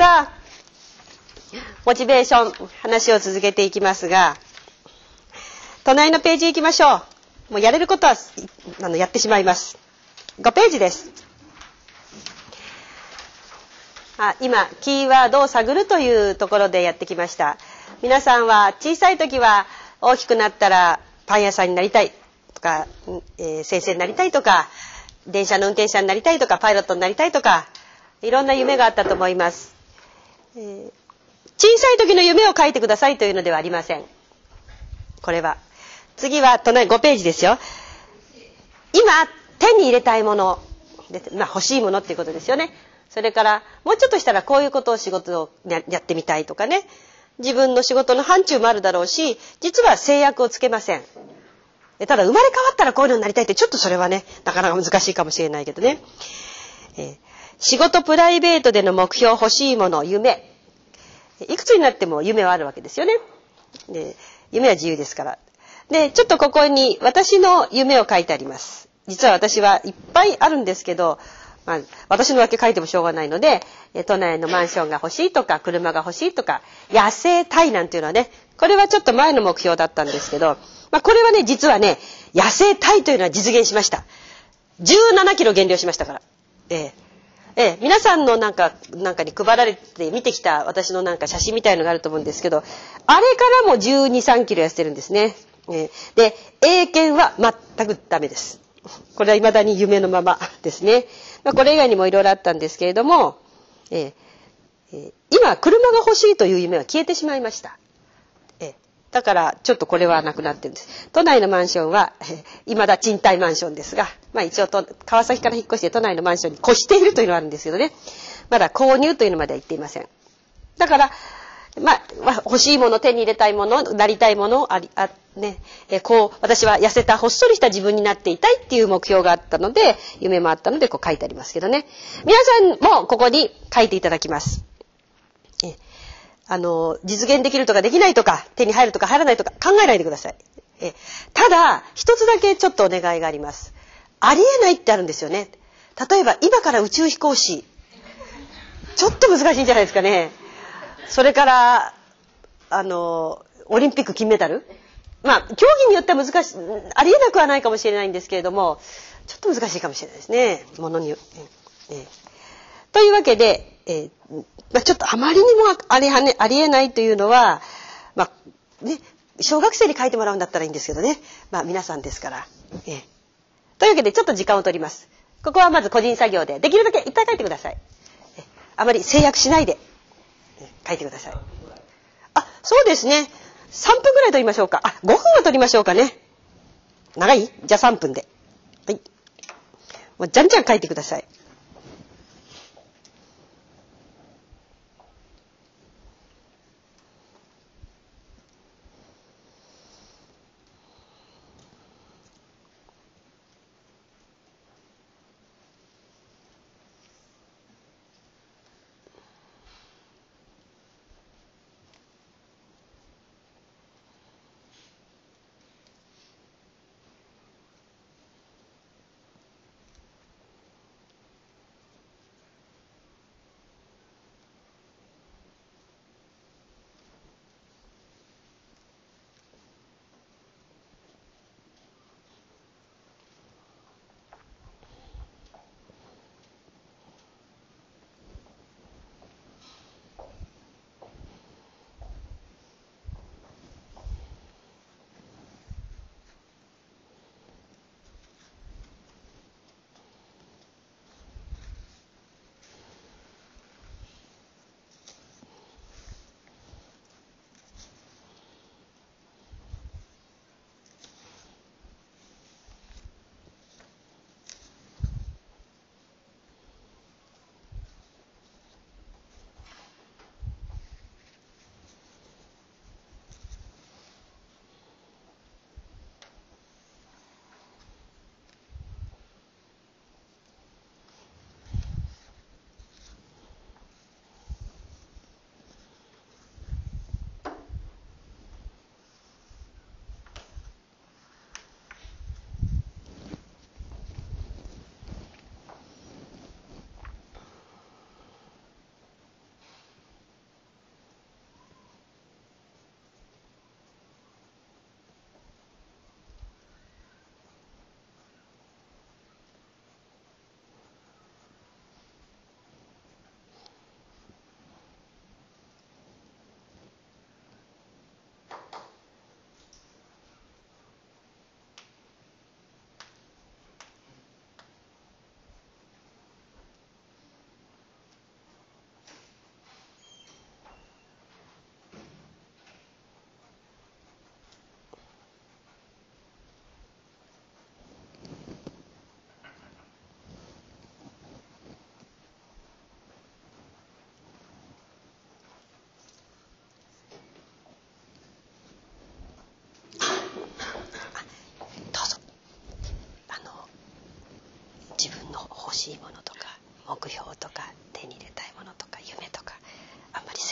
はモチベーション話を続けていきますが、隣のページ行きましょう。もうやれることはやってしまいます。5ページです。今キーワードを探るというところでやってきました。皆さんは小さい時は大きくなったらパン屋さんになりたいとか、先生になりたいとか、電車の運転手になりたいとか、パイロットになりたいとか、いろんな夢があったと思います。小さい時の夢を書いてくださいというのではありません。これは次は隣5ページですよ。今手に入れたいもので、欲しいものっていうことですよね。それからもうちょっとしたらこういうことを仕事をやってみたいとかね、自分の仕事の範疇もあるだろうし、実は制約をつけません。ただ生まれ変わったらこういうのになりたいって、ちょっとそれはねなかなか難しいかもしれないけどね。仕事プライベートでの目標、欲しいもの、夢、いくつになっても夢はあるわけですよね。で、夢は自由ですから。で、ちょっとここに私の夢を書いてあります。実は私はいっぱいあるんですけど、私のだけ書いてもしょうがないので、都内のマンションが欲しいとか、車が欲しいとか、痩せたいなんていうのはね、これはちょっと前の目標だったんですけど、これはね、実はね、痩せたいというのは実現しました。17キロ減量しましたから。皆さんのなんかに配られて見てきた私の写真みたいのがあると思うんですけど、あれからも12、3キロ痩せてるんですね。で、英検は全くダメです。これは未だに夢のままですね。これ以外にもいろいろあったんですけれども、今車が欲しいという夢は消えてしまいました。だからちょっとこれはなくなってるんです。都内のマンションは未だ賃貸マンションですが、一応川崎から引っ越して都内のマンションに越しているというのがあるんですけどね、まだ購入というのまでは言っていません。だから欲しいもの、手に入れたいもの、なりたいもの私は痩せたほっそりした自分になっていたいっていう目標があったので、夢もあったので書いてありますけどね。皆さんもここに書いていただきます。実現できるとかできないとか、手に入るとか入らないとか考えないでください。ただ一つだけちょっとお願いがあります。ありえないってあるんですよね。例えば今から宇宙飛行士、ちょっと難しいんじゃないですかね。それからオリンピック金メダル、競技によっては難しい、ありえなくはないかもしれないんですけれども、ちょっと難しいかもしれないですね、ものによって。というわけで、ちょっとあまりにもありえないというのは、小学生に書いてもらうんだったらいいんですけどね、皆さんですから。というわけでちょっと時間を取ります。ここはまず個人作業でできるだけいっぱい書いてください。あまり制約しないで書いてください。そうですね。3分ぐらい取りましょうか。5分は取りましょうかね。長い？じゃあ3分で。はい。もうじゃんじゃん書いてください。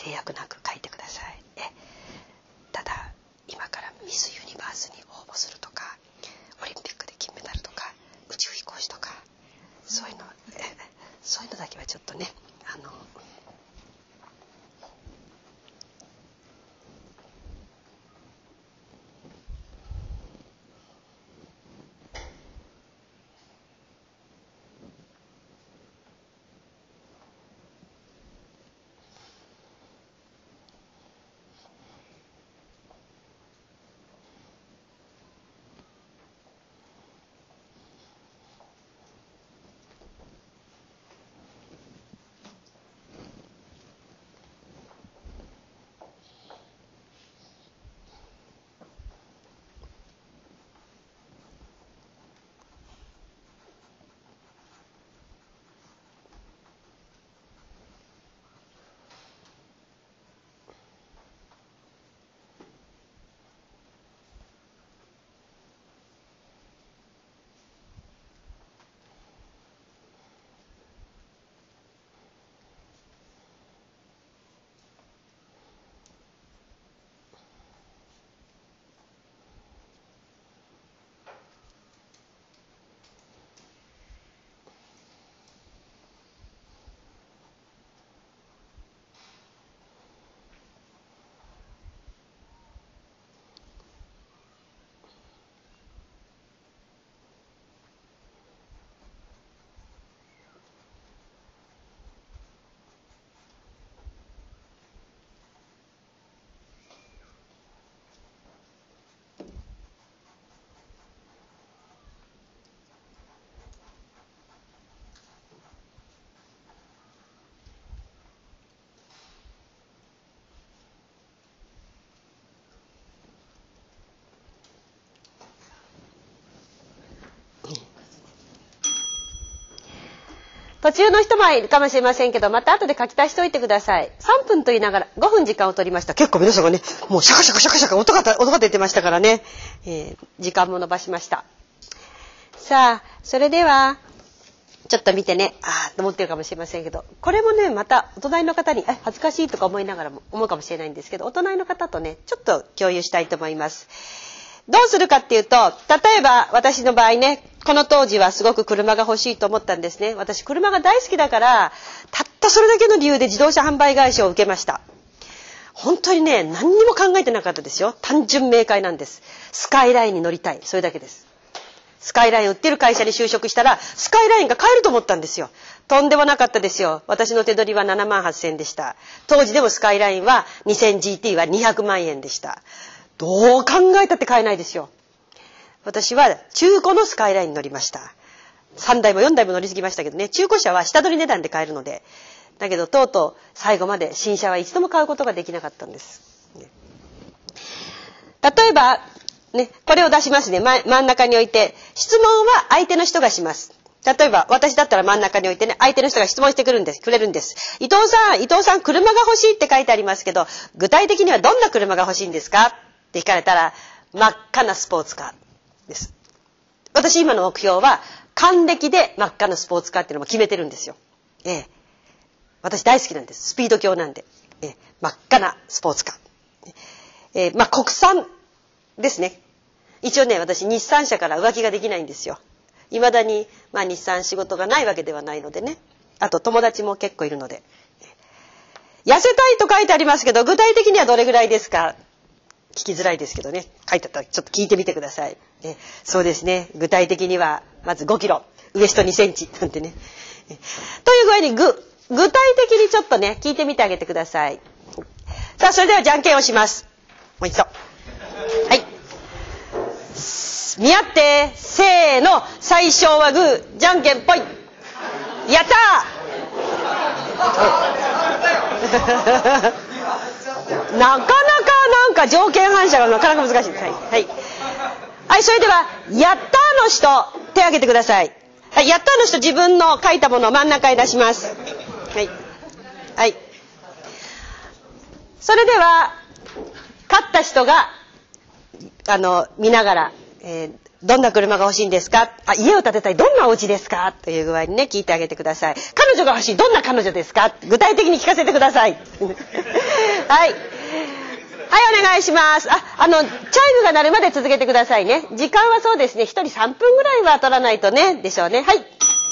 制約なく書いてください。ただ今からミスユニバースに応募するとか、オリンピックで金メダルとか、宇宙飛行士とか、そういうのだけはちょっとね、途中の人もいるかもしれませんけど、また後で書き足しておいてください。3分と言いながら5分時間を取りました。結構皆さんがね、もうシャカシャカシャカシャカ音が出てましたからね、時間も伸ばしました。さあ、それではちょっと見てね、と思ってるかもしれませんけど、これもね、またお隣の方に恥ずかしいとか思いながらも思うかもしれないんですけど、お隣の方とね、ちょっと共有したいと思います。どうするかっていうと、例えば私の場合ね、この当時はすごく車が欲しいと思ったんですね。私車が大好きだから、たったそれだけの理由で自動車販売会社を受けました。本当にね、何にも考えてなかったですよ。単純明快なんです。スカイラインに乗りたい。それだけです。スカイライン売ってる会社に就職したら、スカイラインが買えると思ったんですよ。とんでもなかったですよ。私の手取りは78,000円でした。当時でもスカイラインは 2000GT は200万円でした。どう考えたって買えないですよ。私は中古のスカイラインに乗りました。3台も4台も乗り継ぎましたけどね、中古車は下取り値段で買えるので。だけどとうとう最後まで新車は一度も買うことができなかったんです。例えば、ね、これを出しますね。真ん中に置いて、質問は相手の人がします。例えば私だったら真ん中に置いてね、相手の人が質問してくれるんです。伊藤さん車が欲しいって書いてありますけど、具体的にはどんな車が欲しいんですかって聞かれたら、真っ赤なスポーツカーです。私今の目標は還暦で真っ赤なスポーツカーっていうのも決めてるんですよ。私大好きなんです。スピード強なんで、真っ赤なスポーツカー、国産ですね。一応ね、私日産車から浮気ができないんですよ。未だに日産仕事がないわけではないのでね。あと友達も結構いるので。痩せたいと書いてありますけど、具体的にはどれぐらいですか？聞きづらいですけどね、書いてあったらちょっと聞いてみてください。そうですね、具体的にはまず5キロ、ウエスト2センチなんてね。という具合に具体的にちょっとね、聞いてみてあげてください。さあ、それではじゃんけんをします。もう一度。はい。見合って、せーの、最初はグー、じゃんけんぽい。やったーなかなかなんか条件反射がなかなか難しい。はい、それではやったーの人手を挙げてください。はい、やったーの人自分の書いたものを真ん中へ出します。はい、それでは勝った人が見ながら、 どんな車が欲しいんですか？家を建てたい。どんなお家ですか？という具合にね、聞いてあげてください。彼女が欲しい。どんな彼女ですか？具体的に聞かせてください。はい。はい、お願いします。チャイムが鳴るまで続けてくださいね。時間はそうですね、1人3分ぐらいは取らないとね、でしょうね。はい。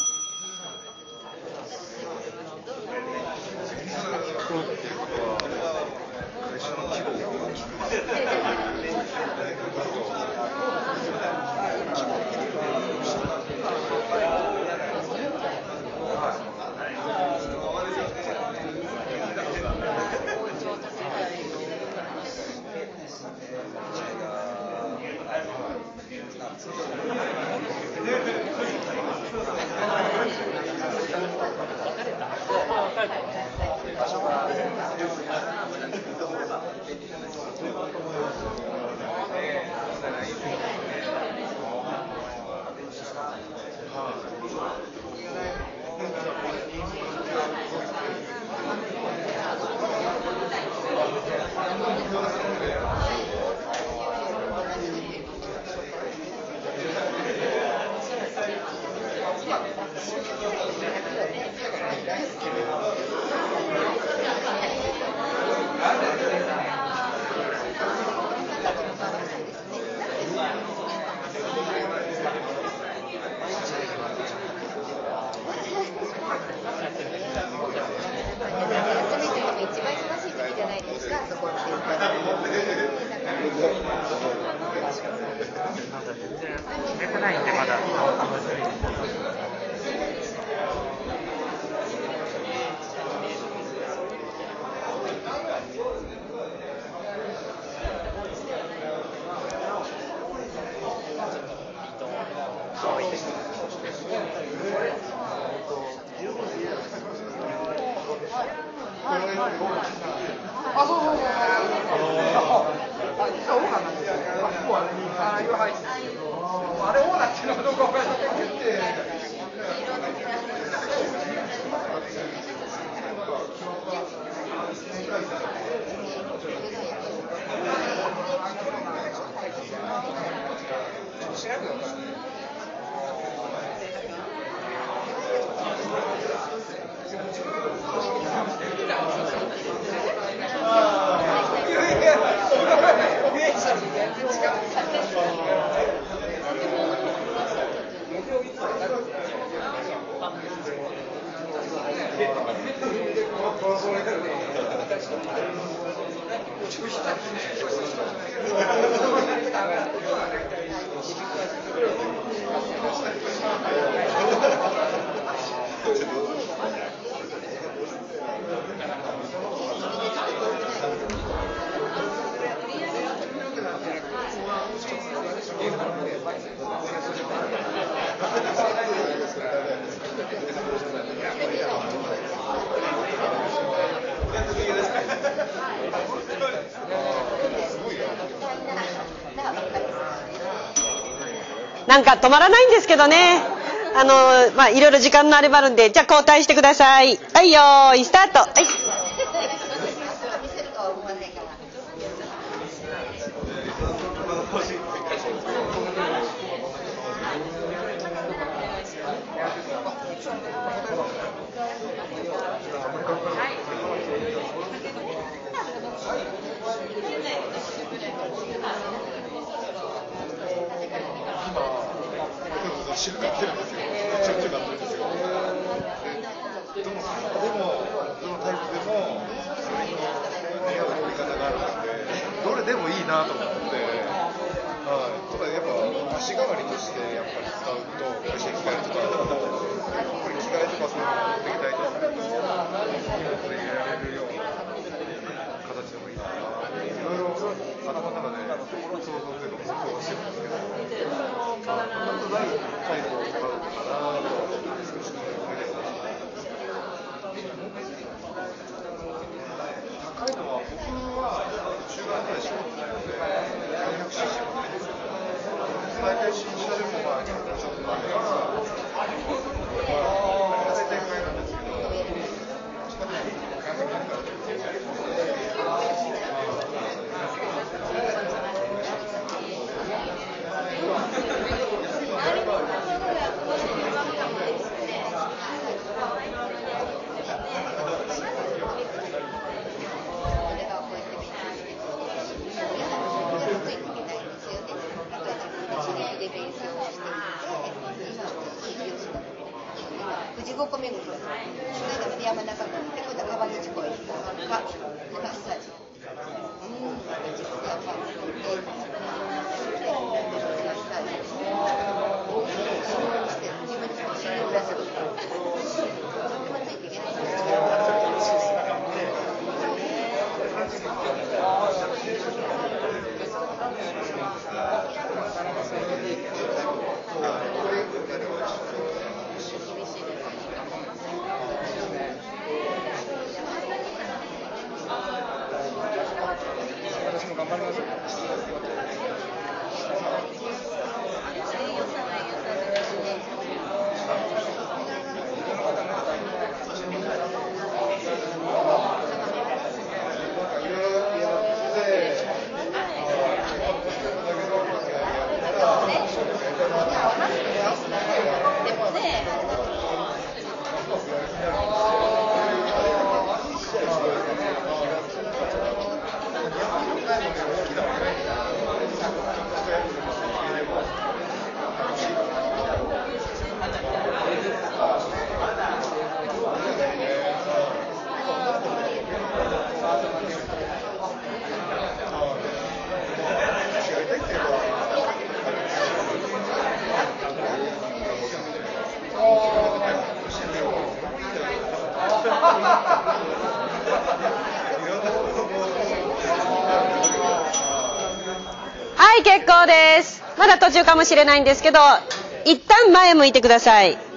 なんか止まらないんですけどね。いろいろ時間のあれもあるんで、じゃあ交代してください。はい、よーいスタート。はい。 しっかりやってるんですよ。しょっちゅう買ってるんですよ。どのタイプでもそれの値段の売り方があるので、どれでもいいなと思って、ただやっぱ足代わりとしてやっぱり使うと、会社に着替えとか、やっぱり着替えとかそういうのを持ってきたいとすると、これ入れられるような形でもいいな。いろいろ頭の中で想像というか想像してるんですけど、本当ないタイプを買うのかなと少し思い出したし、高いのは僕は中学ぐらいしか持ってないので 400cc もないんですけど、大体新車でもまあ200ちょっとあるから大体買いなんですけど、近くに何百円かあるんですけど、 5個巡りだ。それで山中湖でこれが川口公園かマッサージ。やっぱ私も頑張ります。 はい、結構です。まだ途中かもしれないんですけど、一旦前向いてください。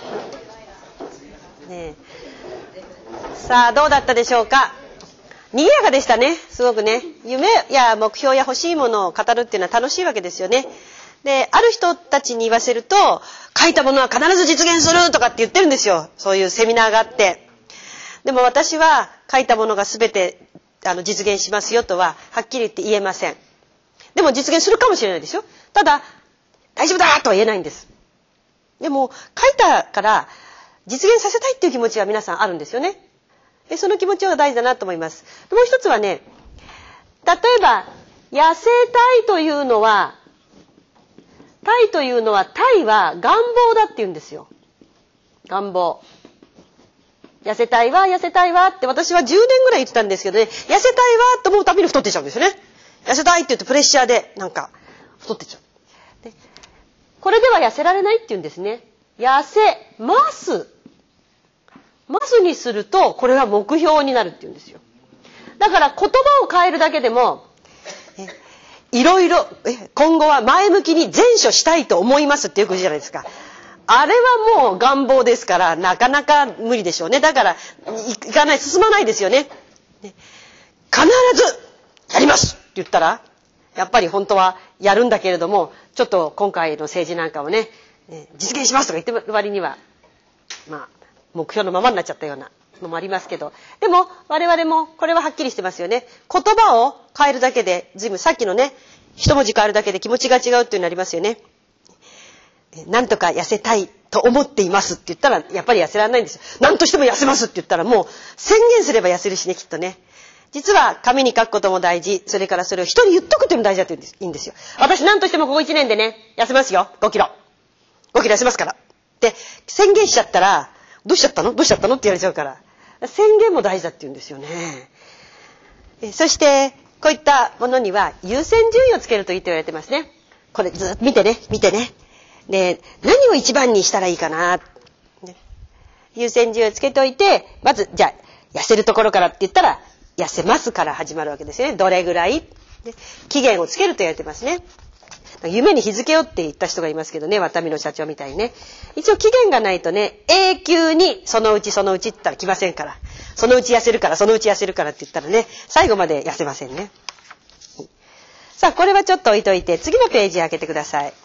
ね、さあ、どうだったでしょうか。賑やかでしたね。すごくね。夢や目標や欲しいものを語るっていうのは楽しいわけですよね。で、ある人たちに言わせると、書いたものは必ず実現するとかって言ってるんですよ。そういうセミナーがあって。でも私は書いたものが全て実現しますよとははっきり言って言えません。でも実現するかもしれないですよ。ただ大丈夫だとは言えないんです。でも書いたから実現させたいっていう気持ちは皆さんあるんですよね。でその気持ちは大事だなと思います。もう一つはね、例えば痩せたいというのはタイは願望だって言うんですよ。願望。痩せたいわって私は10年ぐらい言ってたんですけどね、痩せたいわと思うたびに太ってっちゃうんですよね。痩せたいって言うとプレッシャーでなんか太ってっちゃう。でこれでは痩せられないって言うんですね。痩せます。ますにするとこれは目標になるって言うんですよ。だから言葉を変えるだけでもいろいろ今後は前向きに善処したいと思いますってよく言うじゃないですか。あれはもう願望ですからなかなか無理でしょうね。だからいかない進まないですよね。必ずやりますって言ったらやっぱり本当はやるんだけれども、ちょっと今回の政治なんかをね実現しますとか言ってる割には目標のままになっちゃったようなのもありますけど、でも我々もこれははっきりしてますよね。言葉を変えるだけで随分さっきのね一文字変えるだけで気持ちが違うっていうのありますよね。なんとか痩せたいと思っていますって言ったらやっぱり痩せられないんですよ。何としても痩せますって言ったらもう宣言すれば痩せるしね、きっとね。実は紙に書くことも大事、それからそれを人に言っとくっていうのも大事だっていいんですよ。私何としてもここ1年でね痩せますよ、5キロ痩せますからって宣言しちゃったらどうしちゃったのって言われちゃうから、宣言も大事だって言うんですよね。そしてこういったものには優先順位をつけるといいと言われてますね。これずっと見てね。で何を一番にしたらいいかな、優先順位をつけておいて、まずじゃあ痩せるところからって言ったら痩せますから始まるわけですよね。どれぐらい期限をつけると言われてますね。夢に日付をって言った人がいますけどね、ワタミの社長みたいにね、一応期限がないとね、永久にそのうちって言ったら来ませんから、そのうち痩せるからって言ったらね、最後まで痩せませんね。さあこれはちょっと置いといて次のページ開けてください。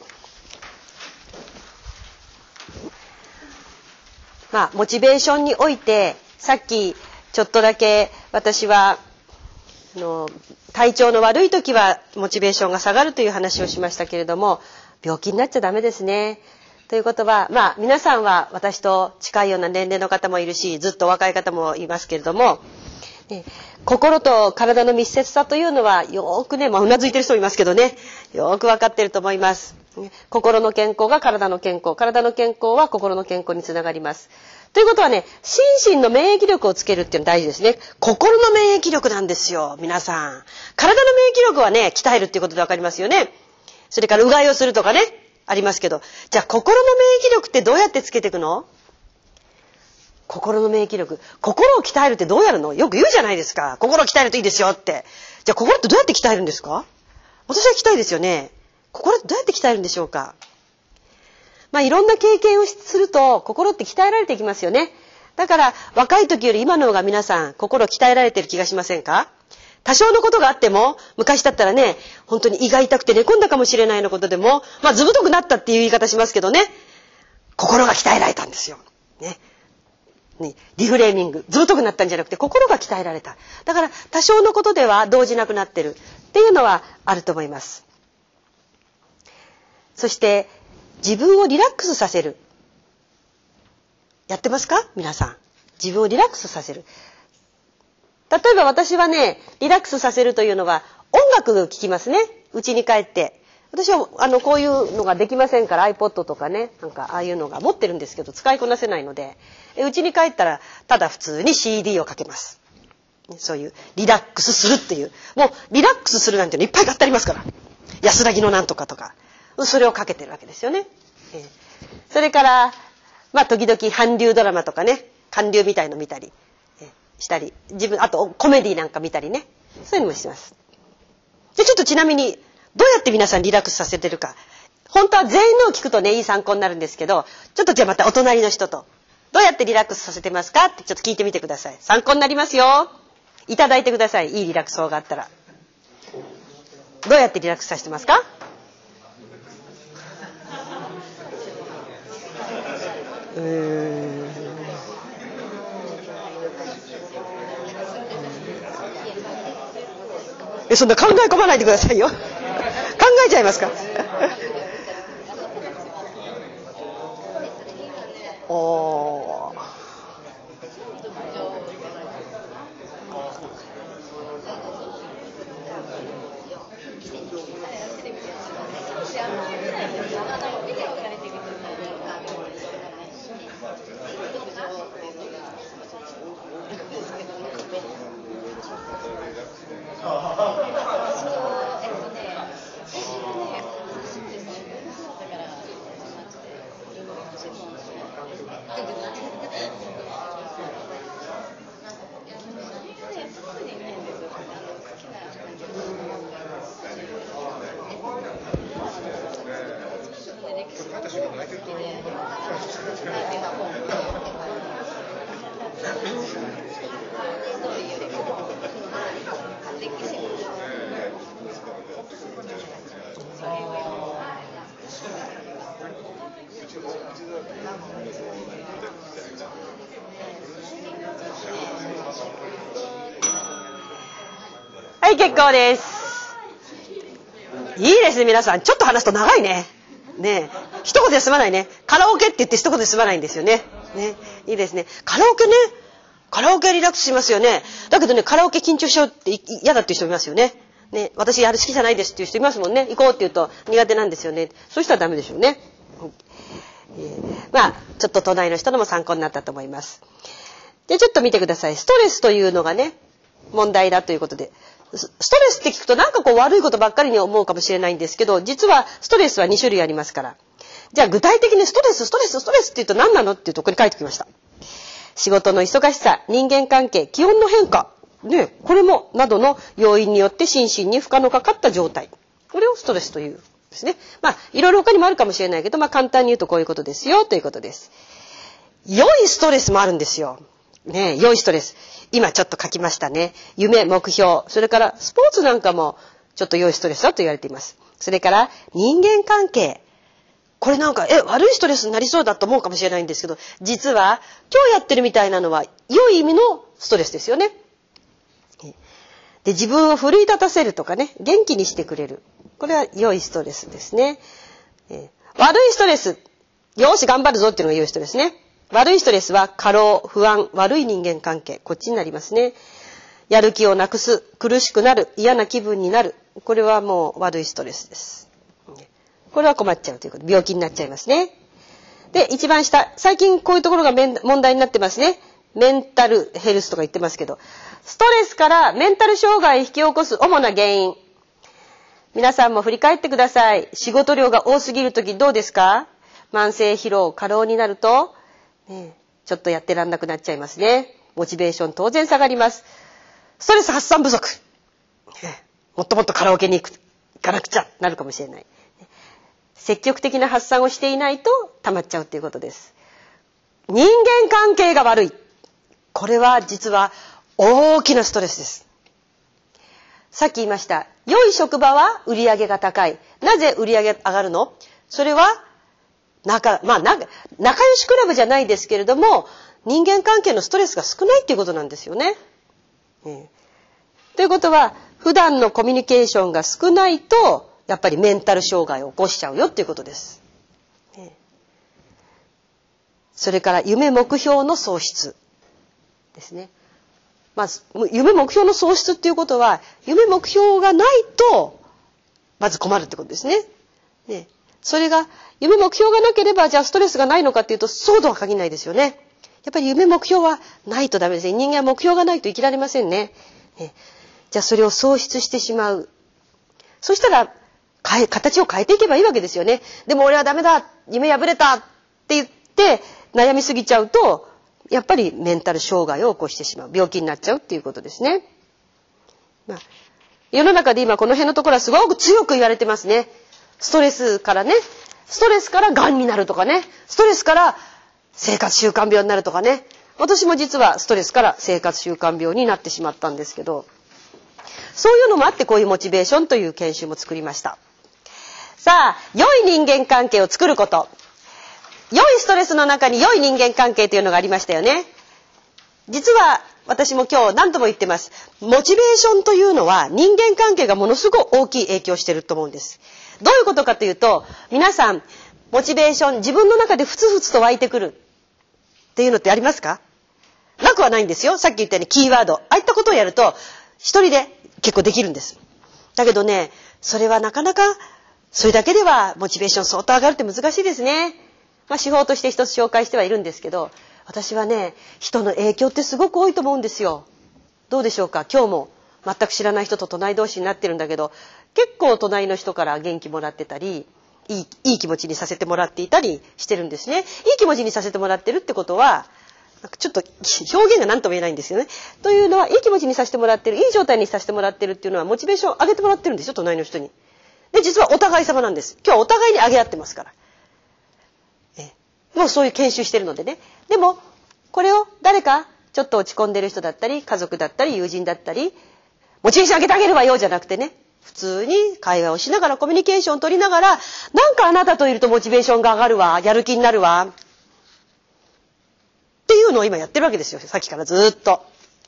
モチベーションにおいてさっきちょっとだけ私は体調の悪い時はモチベーションが下がるという話をしましたけれども、病気になっちゃダメですね。ということは皆さんは私と近いような年齢の方もいるし、ずっと若い方もいますけれども、心と体の密接さというのはよくね、うなずいてる人いますけどね、よく分かっていると思います。心の健康が体の健康、体の健康は心の健康につながります。 ということはね、心身の免疫力をつけるっていうの大事ですね。心の免疫力なんですよ、皆さん。体の免疫力はね、鍛えるっていうことでわかりますよね。それからうがいをするとかね、ありますけど。じゃあ心の免疫力ってどうやってつけていくの？心の免疫力。心を鍛えるってどうやるの？よく言うじゃないですか。心を鍛えるといいですよって。じゃあ心ってどうやって鍛えるんですか？私は鍛えですよね。心ってどうやって鍛えるんでしょうか？まあいろんな経験をすると心って鍛えられていきますよね。だから若い時より今の方が皆さん心鍛えられてる気がしませんか？多少のことがあっても、昔だったらね、本当に胃が痛くて寝込んだかもしれないのことでも、まあ図太くなったっていう言い方しますけどね、心が鍛えられたんですよ。ね。リフレーミング。図太くなったんじゃなくて心が鍛えられた。だから多少のことでは動じなくなってるっていうのはあると思います。そして自分をリラックスさせる。やってますか？皆さん。自分をリラックスさせる。例えば私はね、リラックスさせるというのは音楽聴きますね。家に帰って。私はこういうのができませんから iPod とかね、なんかああいうのが持ってるんですけど使いこなせないので、家に帰ったらただ普通に CD をかけます。そういうリラックスするっていう。もうリラックスするなんてのいっぱい買ってありますから。安らぎのなんとかとか。それをかけてるわけですよね。それから、まあ時々韓流ドラマとかね、韓流みたいの見たりしたり、あとコメディなんか見たりね、そういうのもしてます。で、ちょっとちなみに、どうやって皆さんリラックスさせてるか。本当は全員のを聞くとね、いい参考になるんですけど、ちょっとじゃあまたお隣の人と、どうやってリラックスさせてますかってちょっと聞いてみてください。参考になりますよ。いただいてください。いいリラックス法があったら。どうやってリラックスさせてますか？そんな考え込まないでくださいよ。考えちゃいますか？おー。はい、結構です。いいですね、皆さん。ちょっと話すと長いね。ねえ。一言で済まないね。カラオケって言って一言で済まないんですよね。ね。いいですね。カラオケね。カラオケリラックスしますよね。だけどね、カラオケ緊張しちゃうって嫌だっていう人いますよね。ね。私やる好きじゃないですっていう人いますもんね。行こうって言うと苦手なんですよね。そうしたらダメでしょうね。まあ、ちょっと隣の人のも参考になったと思います。で、ちょっと見てください。ストレスというのがね、問題だということで。ストレスって聞くとなんかこう悪いことばっかりに思うかもしれないんですけど、実はストレスは2種類ありますから。じゃあ具体的にストレスって言うと何なのっていうところに書いてきました。仕事の忙しさ、人間関係、気温の変化、ね、これもなどの要因によって心身に負荷のかかった状態。これをストレスというですね。まあいろいろ他にもあるかもしれないけど、まあ簡単に言うとこういうことですよということです。良いストレスもあるんですよ。ね、良いストレス。今ちょっと書きましたね。夢、目標、それからスポーツなんかもちょっと良いストレスだと言われています。それから人間関係。これなんか悪いストレスになりそうだと思うかもしれないんですけど、実は今日やってるみたいなのは良い意味のストレスですよね。で、自分を奮い立たせるとかね、元気にしてくれる。これは良いストレスですね。悪いストレス。よーし頑張るぞっていうのが良いストレスね。悪いストレスは過労、不安、悪い人間関係。こっちになりますね。やる気をなくす、苦しくなる、嫌な気分になる。これはもう悪いストレスです。これは困っちゃうということ。病気になっちゃいますね。 で、一番下、最近こういうところが問題になってますね。メンタルヘルスとか言ってますけど、ストレスからメンタル障害を引き起こす主な原因。皆さんも振り返ってください。仕事量が多すぎるときどうですか？慢性疲労、過労になると、ちょっとやってらんなくなっちゃいますね。モチベーション当然下がります。ストレス発散不足。もっともっとカラオケに行かなくちゃなるかもしれない。積極的な発散をしていないと溜まっちゃうということです。人間関係が悪い。これは実は大きなストレスです。さっき言いました。良い職場は売り上げが高い。なぜ売り上げ上がるの？それは仲良しクラブじゃないですけれども、人間関係のストレスが少ないっていうことなんですよね。ということは、普段のコミュニケーションが少ないと、やっぱりメンタル障害を起こしちゃうよっていうことです。それから夢目標の喪失ですね。まず夢目標の喪失っていうことは、夢目標がないとまず困るってことですね。それが夢目標がなければじゃあストレスがないのかっていうとそうとは限らないですよね。やっぱり夢目標はないとダメですね。人間は目標がないと生きられませんね。じゃあそれを喪失してしまう。そしたら形を変えていけばいいわけですよね。でも俺はダメだ、夢破れたって言って悩みすぎちゃうと、やっぱりメンタル障害を起こしてしまう。病気になっちゃうっていうことですね。世の中で今この辺のところはすごく強く言われてますね。ストレスからがんになるとかね。ストレスから生活習慣病になるとかね。私も実はストレスから生活習慣病になってしまったんですけど、そういうのもあってこういうモチベーションという研修も作りました。さあ、良い人間関係を作ること。良いストレスの中に良い人間関係というのがありましたよね。実は私も今日何度も言ってます。モチベーションというのは人間関係がものすごく大きい影響していると思うんです。どういうことかというと、皆さんモチベーション自分の中でふつふつと湧いてくるっていうのってありますか？なくはないんですよ。さっき言ったようにキーワード。ああいったことをやると一人で結構できるんです。だけどね、それはなかなかそれだけではモチベーション相当上がるって難しいですね。手法として一つ紹介してはいるんですけど、私はね、人の影響ってすごく多いと思うんですよ。どうでしょうか？今日も全く知らない人と隣同士になってるんだけど、結構隣の人から元気もらってたり、いい気持ちにさせてもらっていたりしてるんですね。いい気持ちにさせてもらってるってことは、ちょっと表現が何とも言えないんですよね。というのは、いい気持ちにさせてもらってる、いい状態にさせてもらってるっていうのは、モチベーションを上げてもらってるんですよ、隣の人に。で、実はお互い様なんです。今日はお互いに上げ合ってますから。もうそういう研修してるのでね。でも、これを誰か、ちょっと落ち込んでる人だったり、家族だったり、友人だったり、モチベーション上げてあげるわよじゃなくてね、普通に会話をしながら、コミュニケーションを取りながら、なんかあなたといるとモチベーションが上がるわ、やる気になるわ。っていうのを今やってるわけですよ。さっきからずっと。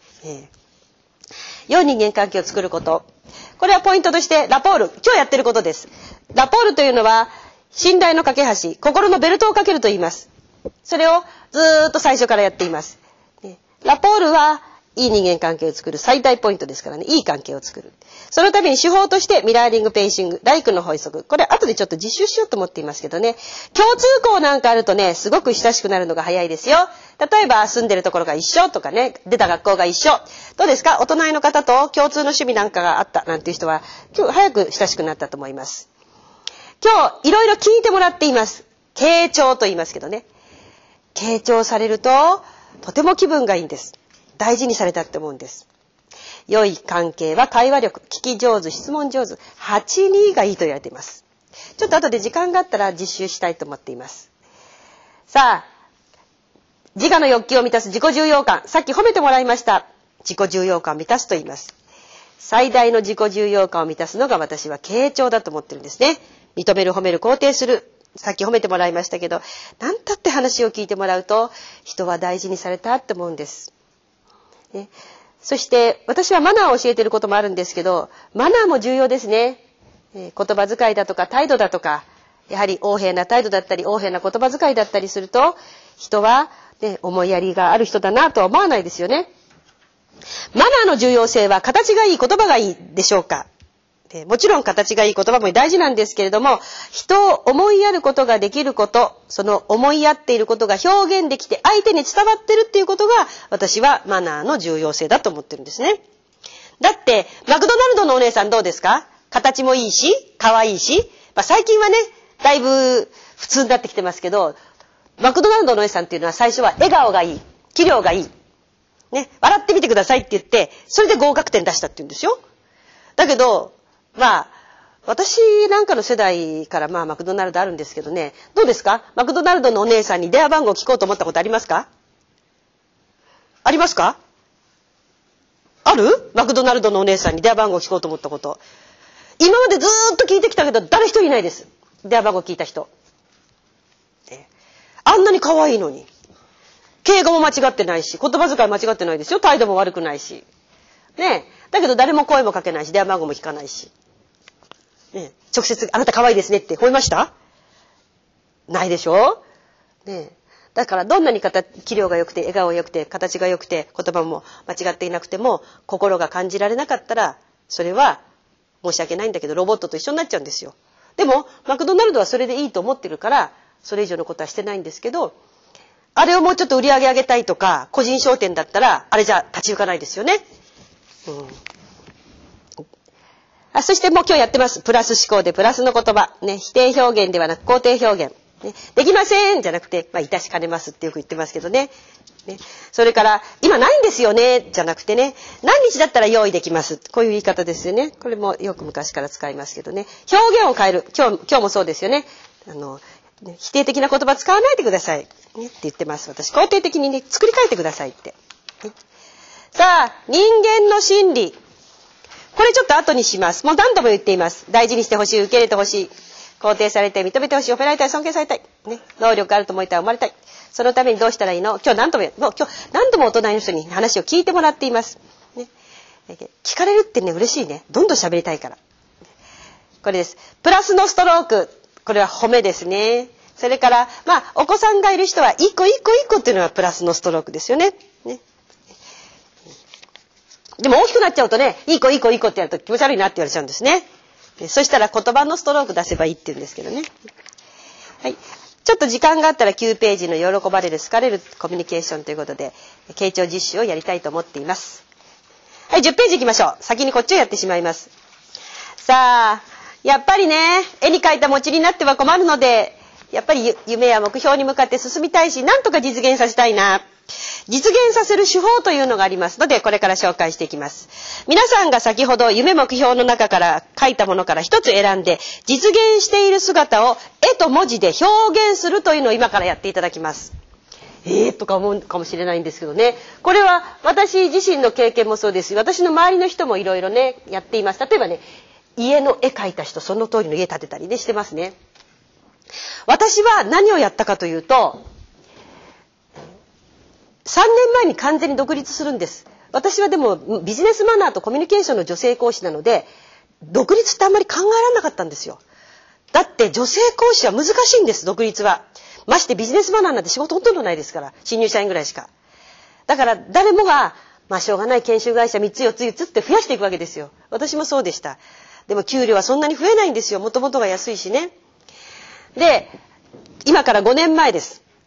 良い人間関係を作ること。これはポイントとしてラポール。今日やってることです。ラポールというのは、信頼の架け橋、心のベルトをかけると言います。それをずーっと最初からやっています。ラポールはいい人間関係を作る最大ポイントですからね。いい関係を作る。そのために手法としてミラーリングペイシング、ライクの法則。これ後でちょっと実習しようと思っていますけどね。共通項なんかあるとね、すごく親しくなるのが早いですよ。例えば住んでるところが一緒とかね、出た学校が一緒。どうですか？お隣の方と共通の趣味なんかがあったなんていう人は、今日早く親しくなったと思います。今日いろいろ聞いてもらっています。傾聴と言いますけどね。傾聴されるととても気分がいいんです。大事にされたって思うんです。良い関係は会話力、聞き上手、質問上手、8-2がいいと言われています。ちょっと後で時間があったら実習したいと思っています。さあ、自我の欲求を満たす自己重要感。さっき褒めてもらいました。自己重要感を満たすと言います。最大の自己重要感を満たすのが私は傾聴だと思ってるんですね。認める、褒める、肯定する。さっき褒めてもらいましたけど、何たって話を聞いてもらうと、人は大事にされたって思うんです。そして私はマナーを教えていることもあるんですけど、マナーも重要ですね。言葉遣いだとか態度だとか、やはり横柄な態度だったり横柄な言葉遣いだったりすると、人は、思いやりがある人だなとは思わないですよね。マナーの重要性は形がいい、言葉がいいでしょうか。 もちろん形がいい言葉も大事なんですけれども、人を思いやることができること、その思いやっていることが表現できて相手に伝わってるっていうことが、私はマナーの重要性だと思ってるんですね。だって、マクドナルドのお姉さんどうですか？形もいいし、可愛いし、最近はね、だいぶ普通になってきてますけど、マクドナルドのお姉さんっていうのは最初は笑顔がいい、器量がいい、ね、笑ってみてくださいって言って、それで合格点出したって言うんですよ。だけど、私なんかの世代からマクドナルドあるんですけどね、どうですか？マクドナルドのお姉さんに電話番号聞こうと思ったことありますか？ありますか？ある？マクドナルドのお姉さんに電話番号聞こうと思ったこと。今までずーっと聞いてきたけど、誰一人いないです。電話番号聞いた人。あんなに可愛いのに。敬語も間違ってないし、言葉遣い間違ってないですよ。態度も悪くないし。ねえ。だけど誰も声もかけないし、電話番号も聞かないし。ねえ。直接、あなた可愛いですねって褒めました？ないでしょ？ねえ。だからどんなに器量が良くて、笑顔が良くて、形が良くて、言葉も間違っていなくても、心が感じられなかったら、それは申し訳ないんだけど、ロボットと一緒になっちゃうんですよ。でも、マクドナルドはそれでいいと思ってるから、それ以上のことはしてないんですけど、あれをもうちょっと売り上げ上げたいとか、個人商店だったら、あれじゃ立ち行かないですよね。そしてもう今日やってます。プラス思考でプラスの言葉。ね、否定表現ではなく肯定表現。ね、できませんじゃなくて、いたしかねますってよく言ってますけどね。ね、それから、今ないんですよねじゃなくてね、何日だったら用意できます。こういう言い方ですよね。これもよく昔から使いますけどね。表現を変える。今日もそうですよね。否定的な言葉使わないでください。ね、って言ってます。私、肯定的にね、作り変えてくださいって。ね、さあ、人間の心理。これちょっと後にします。もう何度も言っています。大事にしてほしい、受け入れてほしい。肯定されて、認めてほしい、褒められたい、尊敬されたい。ね、能力あると思いたい、生まれたい。そのためにどうしたらいいの？今日何度も大人の人に話を聞いてもらっています。ね、聞かれるってね、嬉しいね。どんどん喋りたいから。これです。プラスのストローク。これは褒めですね。それから、お子さんがいる人は、一個一個一個っていうのはプラスのストロークですよね。ね。でも大きくなっちゃうとね、いい子いい子いい子ってやると気持ち悪いなって言われちゃうんですね。そしたら言葉のストローク出せばいいって言うんですけどね。はい。ちょっと時間があったら9ページの喜ばれる好かれるコミュニケーションということで、傾聴実習をやりたいと思っています。はい、10ページ行きましょう。先にこっちをやってしまいます。さあ、やっぱりね、絵に描いた餅になっては困るので、やっぱり夢や目標に向かって進みたいし、なんとか実現させたいな。実現させる手法というのがありますので、これから紹介していきます。皆さんが先ほど夢目標の中から書いたものから一つ選んで、実現している姿を絵と文字で表現するというのを今からやっていただきます。とか思うかもしれないんですけどね。これは私自身の経験もそうですし、私の周りの人もいろいろね、やっています。例えばね、家の絵描いた人、その通りの家建てたりね、してますね。私は何をやったかというと、3年前に完全に独立するんです。私はでもビジネスマナーとコミュニケーションの女性講師なので、独立ってあんまり考えられなかったんですよ。だって女性講師は難しいんです、独立は。ましてビジネスマナーなんて仕事ほとんどないですから、新入社員ぐらいしか。だから誰もが、しょうがない研修会社3つ4つ5つって増やしていくわけですよ。私もそうでした。でも給料はそんなに増えないんですよ。もともとが安いしね。で、今から5年前です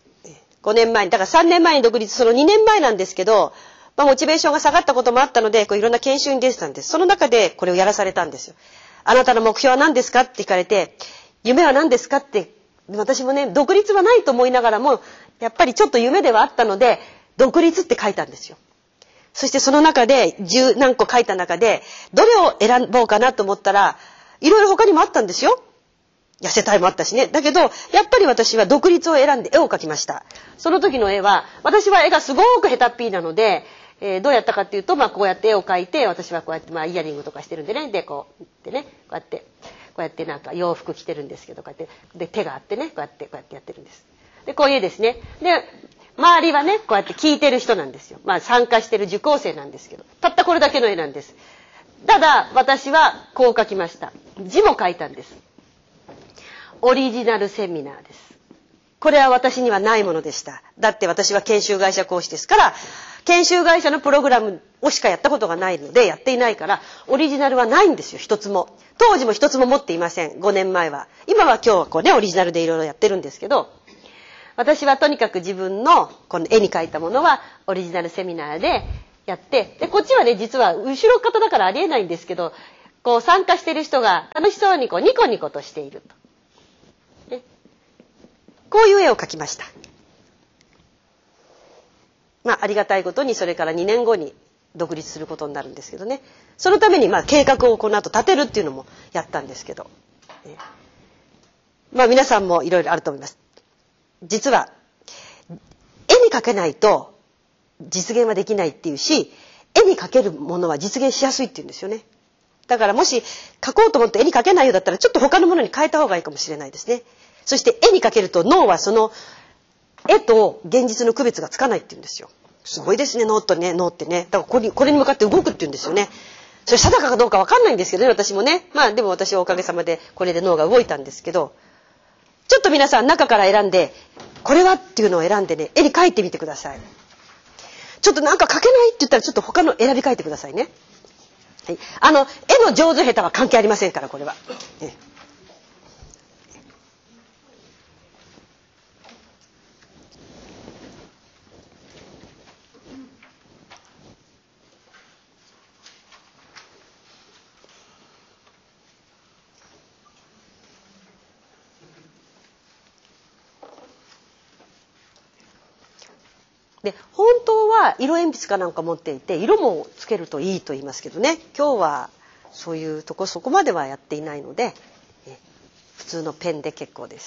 。5年前に、だから3年前に独立、その2年前なんですけど、モチベーションが下がったこともあったので、いろんな研修に出てたんです。その中でこれをやらされたんですよ。あなたの目標は何ですかって聞かれて、夢は何ですかって、私もね、独立はないと思いながらも、やっぱりちょっと夢ではあったので、独立って書いたんですよ。そしてその中で、10何個書いた中で、どれを選ぼうかなと思ったら、いろいろ他にもあったんですよ。痩せたいもあったしね。だけど、やっぱり私は独立を選んで絵を描きました。その時の絵は、私は絵がすごく下手っぴーなので、どうやったかっていうと、こうやって絵を描いて、私はこうやって、イヤリングとかしてるんでね、で、こうやってなんか洋服着てるんですけど、こうやって、で、手があってね、こうやってやってるんです。で、こういう絵ですね。で、周りはね、こうやって聞いてる人なんですよ。参加してる受講生なんですけど、たったこれだけの絵なんです。ただ、私はこう描きました。字も描いたんです。オリジナルセミナーです。これは私にはないものでした。だって私は研修会社講師ですから、 研修会社のプログラムをしかやったことがないのでやっていないからオリジナルはないんですよ、一つも。当時も一つも持っていません、5年前は。今は今日はこうねオリジナルでいろいろやってるんですけど、私はとにかく自分のこの絵に描いたものはオリジナルセミナーでやって、でこっちはね実は後ろ方だからありえないんですけど、こう参加している人が楽しそうにこうニコニコとしていると、ね、こういう絵を描きました。ありがたいことにそれから2年後に独立することになるんですけどね、そのために計画をこの後立てるっていうのもやったんですけど、皆さんもいろいろあると思います。実は絵に描けないと実現はできないっていうし、絵に描けるものは実現しやすいっていうんですよね。だからもし描こうと思って絵に描けないようだったらちょっと他のものに変えた方がいいかもしれないですね。そして絵に描けると脳はその絵と現実の区別がつかないって言うんですよ。すごいですね、脳ってね。だからこれに向かって動くって言うんですよね。それ定かかどうかわかんないんですけどね、私もね。でも私はおかげさまでこれで脳が動いたんですけど、ちょっと皆さん中から選んで、これはっていうのを選んでね、絵に描いてみてください。ちょっとなんか描けないって言ったらちょっと他の選び描いてくださいね。はい、絵の上手下手は関係ありませんから、これは。で本当は色鉛筆かなんか持っていて色もつけるといいと言いますけどね、今日はそういうとこそこまではやっていないので、普通のペンで結構です。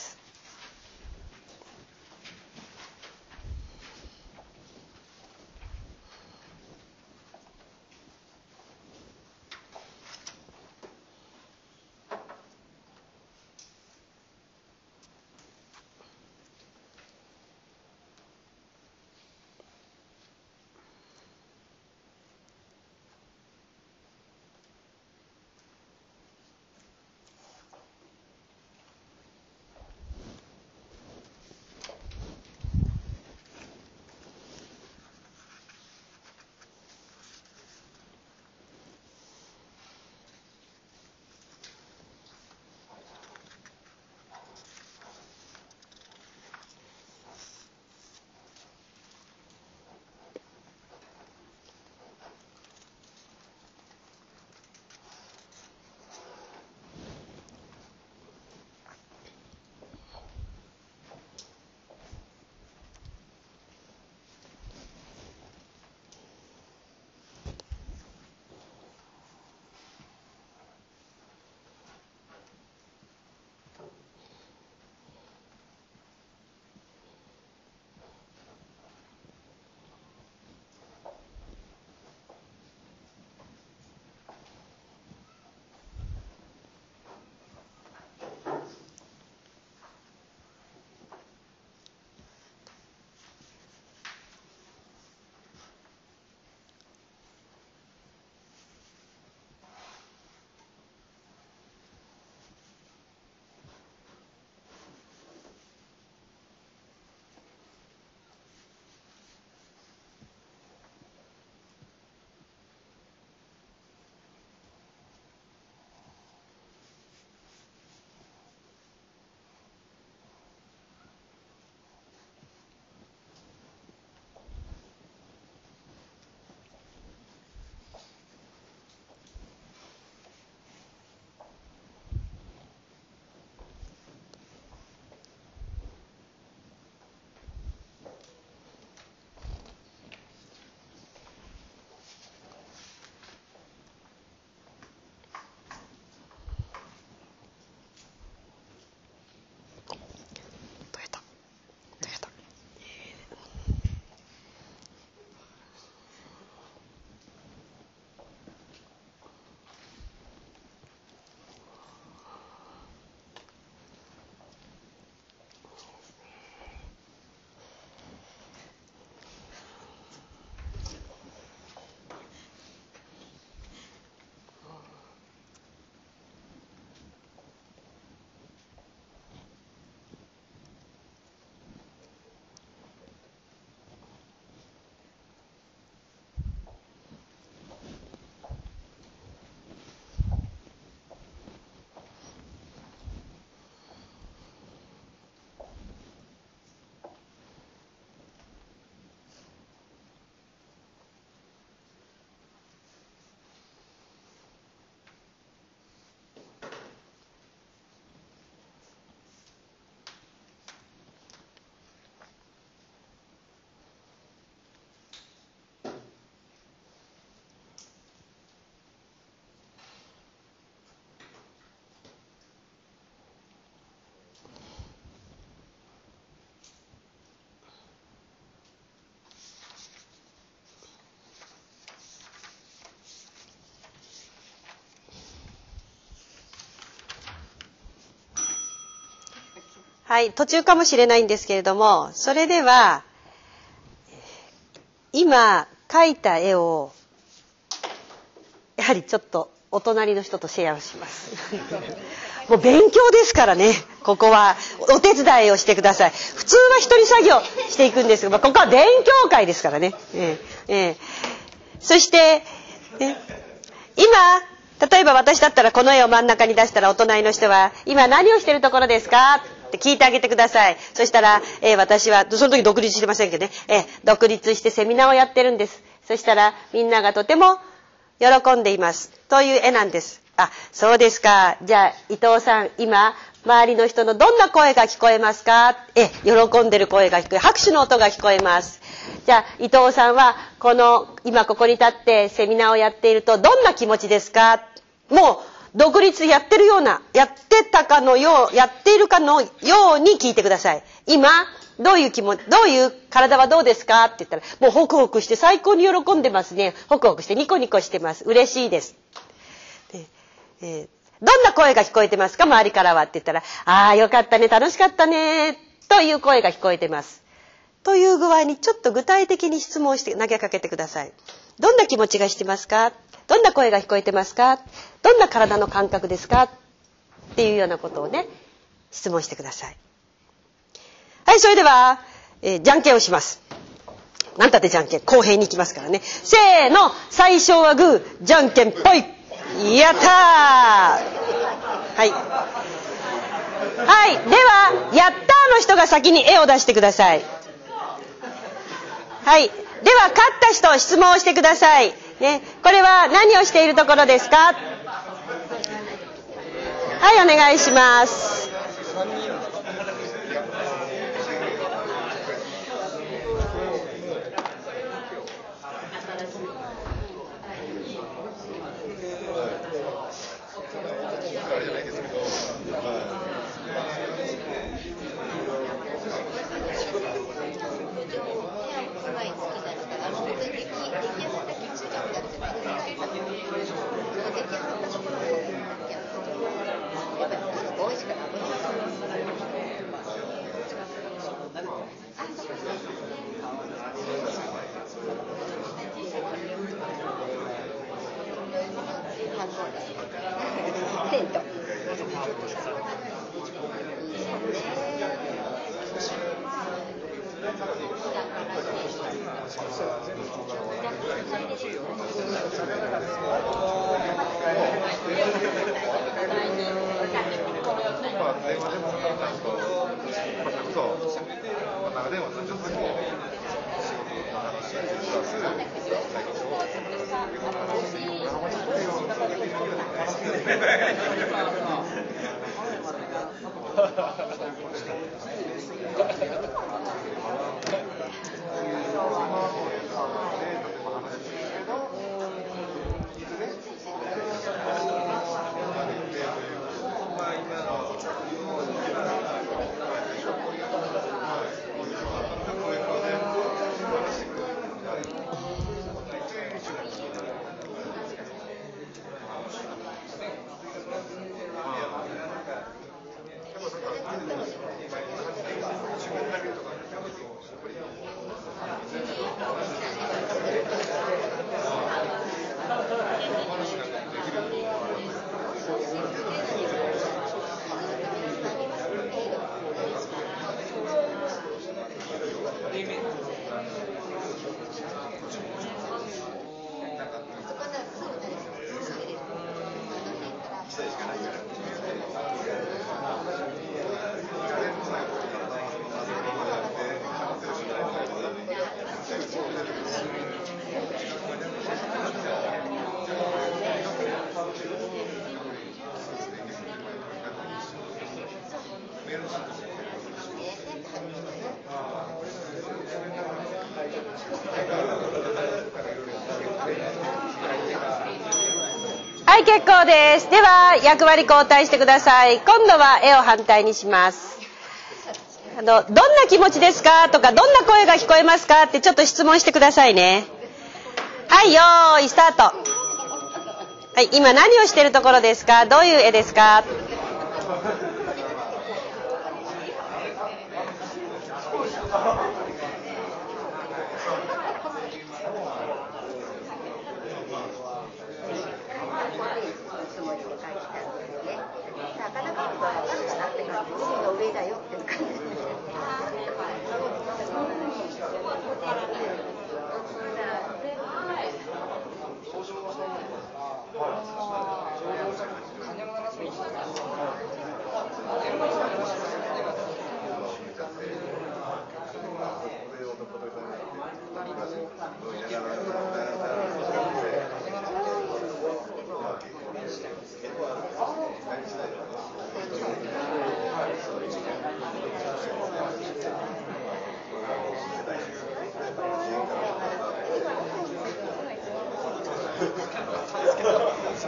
はい、途中かもしれないんですけれども、それでは今描いた絵をやはりちょっとお隣の人とシェアをしますもう勉強ですからね、ここはお手伝いをしてください。普通は一人作業していくんですが、ここは勉強会ですからね。そして、今例えば私だったらこの絵を真ん中に出したら、お隣の人は今何をしてるところですかって聞いてあげてください。そしたら、私はその時独立してませんけどね、独立してセミナーをやってるんです。そしたらみんながとても喜んでいますという絵なんです。あ、そうですか。じゃあ伊藤さん、今周りの人のどんな声が聞こえますか？喜んでる声が聞こえ、拍手の音が聞こえます。じゃあ伊藤さんは今ここに立ってセミナーをやっているとどんな気持ちですか？もう独立やってるような、やっているかのように聞いてください。今どういう体はどうですかって言ったら、もうホクホクして最高に喜んでますね。ホクホクしてニコニコしてます。嬉しいです。どんな声が聞こえてますか？周りからはって言ったら、ああよかったね、楽しかったねという声が聞こえてます。という具合にちょっと具体的に質問して投げかけてください。どんな気持ちがしてますか？どんな声が聞こえてますか？どんな体の感覚ですか？っていうようなことをね、質問してください。はい、それでは、じゃんけんをします。なんたってじゃんけん、公平に行きますからね。せーの、最初はグー、じゃんけんぽい。やったー。はい。はい、では、やったーの人が先に絵を出してください。はい。では、勝った人、質問をしてください。ね、これは何をしているところですか？はい、お願いします。はい、結構です。では役割交代してください。今度は絵を反対にします。どんな気持ちですかとか、どんな声が聞こえますかってちょっと質問してくださいね。はい、よーいスタート。はい、今何をしてるところですか？どういう絵ですか？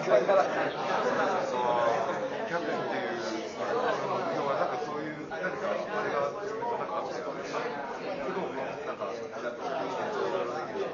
キャプテンっていう要はなんかそういう何かあれがなんかあって、工藤もなんかいろいろできる。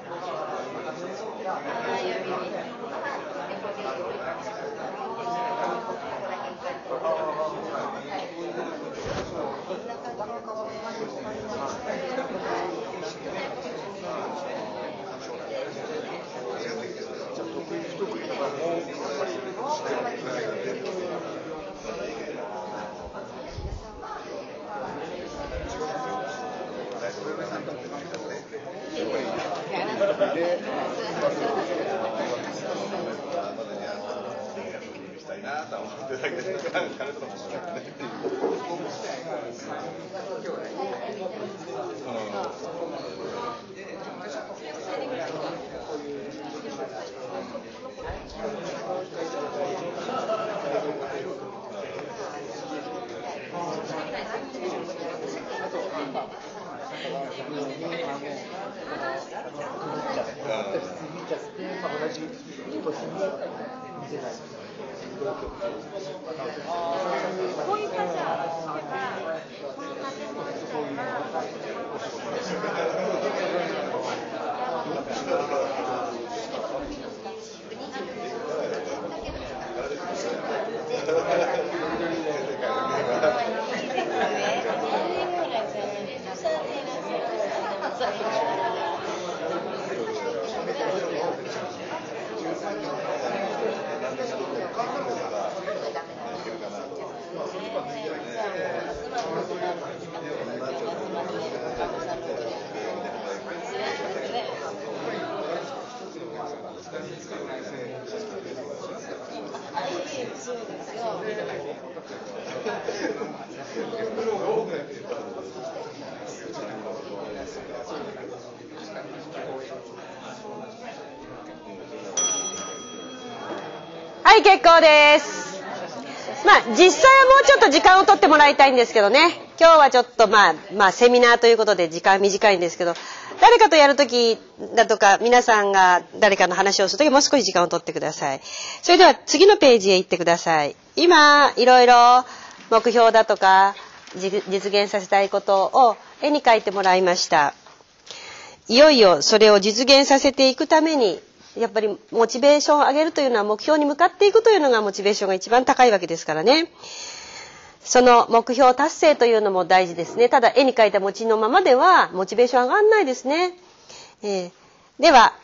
はい、結構です。まあ実際はもうちょっと時間を取ってもらいたいんですけどね。今日はちょっとまあセミナーということで時間短いんですけど、誰かとやるときだとか皆さんが誰かの話をするときもう少し時間を取ってください。それでは次のページへ行ってください。今いろいろ目標だとか実現させたいことを絵に描いてもらいました。いよいよそれを実現させていくためにやっぱりモチベーションを上げるというのは目標に向かっていくというのがモチベーションが一番高いわけですからね。その目標達成というのも大事ですね。ただ絵に描いた餅のままではモチベーション上がんないですね。では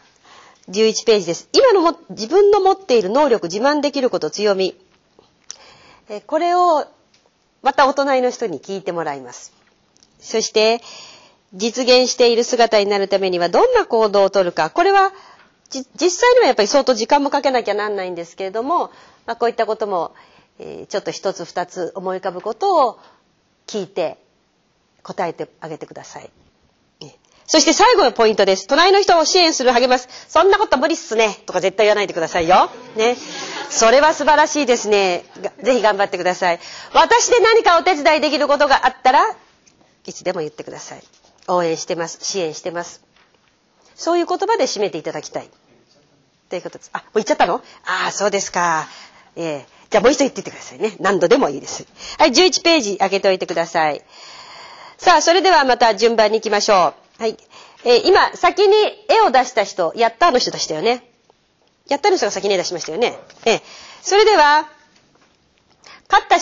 11ページです。今の自分の持っている能力、自慢できること、強み。これをまたお隣の人に聞いてもらいます。そして実現している姿になるためにはどんな行動をとるか。これは実際にはやっぱり相当時間もかけなきゃなんないんですけれども、こういったことも、ちょっと一つ二つ思い浮かぶことを聞いて答えてあげてください。そして最後のポイントです。隣の人を支援する、励ます。そんなこと無理っすねとか絶対言わないでくださいよ。ね。それは素晴らしいですね。ぜひ頑張ってください。私で何かお手伝いできることがあったらいつでも言ってください。応援してます。支援してます。そういう言葉で締めていただきたいということです。もう言っちゃったの？そうですか。じゃあもう一度言ってくださいね。何度でもいいです。はい、11ページ開けておいてください。さあ、それではまた順番に行きましょう。はい。今、先に絵を出した人、やったーの人でしたよね。やったーの人が先に絵出しましたよね。それでは、勝った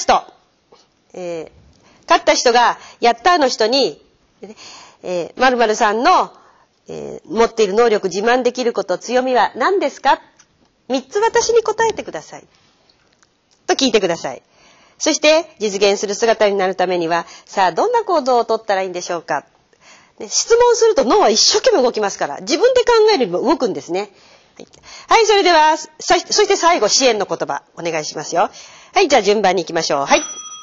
人が、やったーの人に、〇〇さんの、持っている能力、自慢できること、強みは何ですか？3つ私に答えてください。と聞いてください。そして実現する姿になるためには、さあどんな行動をとったらいいんでしょうか？質問すると脳は一生懸命動きますから、自分で考えるよりも動くんですね。はい、それでは、そして最後支援の言葉、お願いしますよ。はい、じゃあ順番に行きましょう。はい。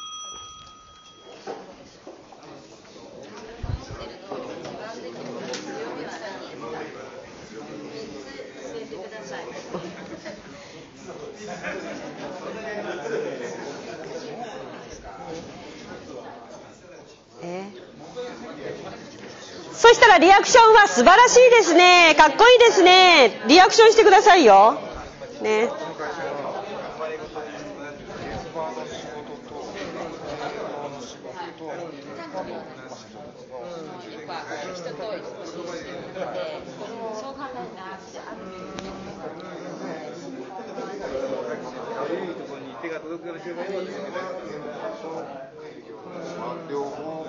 そしたらリアクションは素晴らしいですね。かっこいいですね。リアクションしてくださいよ。ね。 バーの仕事と、営業の仕事と、 人とそう考えなくちゃ。 いいところに手が届くようにすればいいんですけど、両方。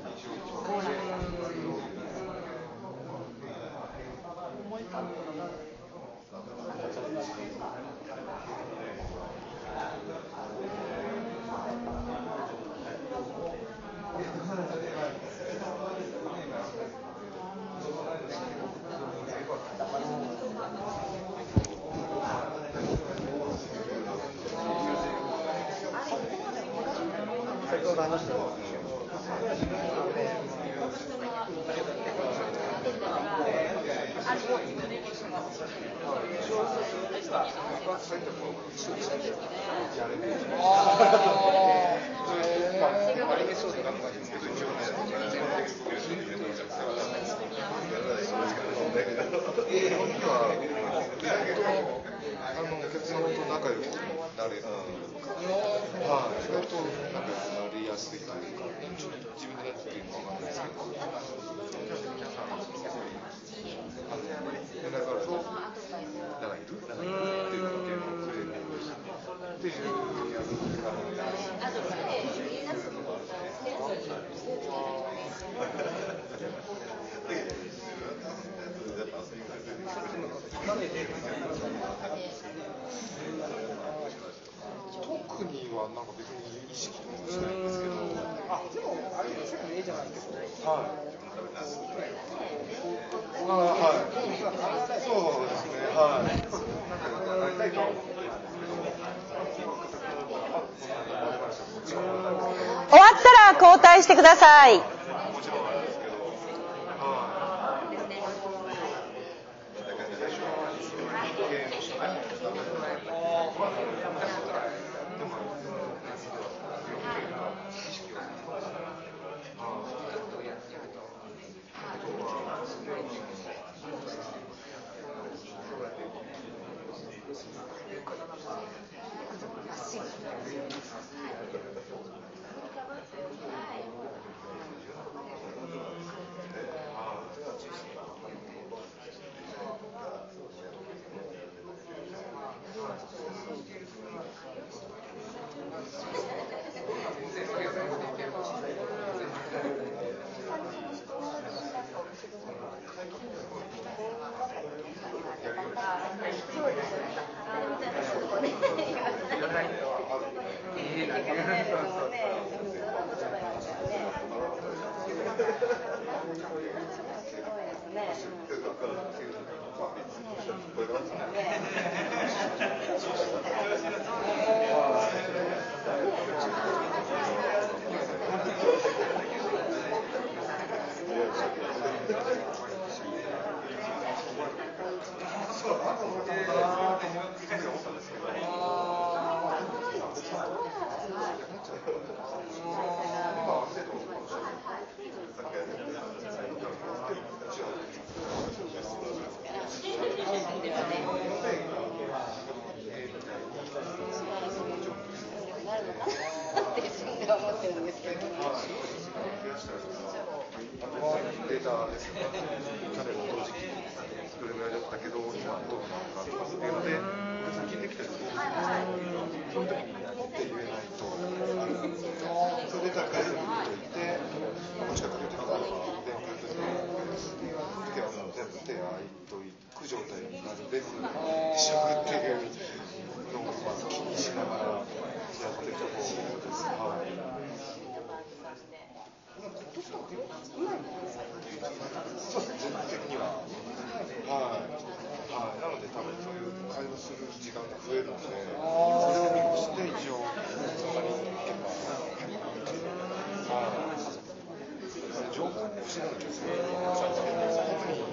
特にはなんか別に意識しないんですけど、でもあれですよねじゃないですけど、はい。そうですね、はい。なんかなりたいとは思ってるんですけど、 終わったら交代してください。 もちろんあれですけど、はい。芸の人ね。データですね、去年の同時期どれぐらいだったけど、今どうなのかとかっていうので、聞いてきたりするんですけど、その時にって言えないと、それで高い人がいて、もしかしたら電話かけて、その時はもう全部手空いといく状態になるべくしちゃうっていうのをまず気にしながらやってた方です。そうですね、全体的には。なので多分そういう会話する時間が増えるので、それを見越して一応そんなにいけば情報不思議なんですよ。本当に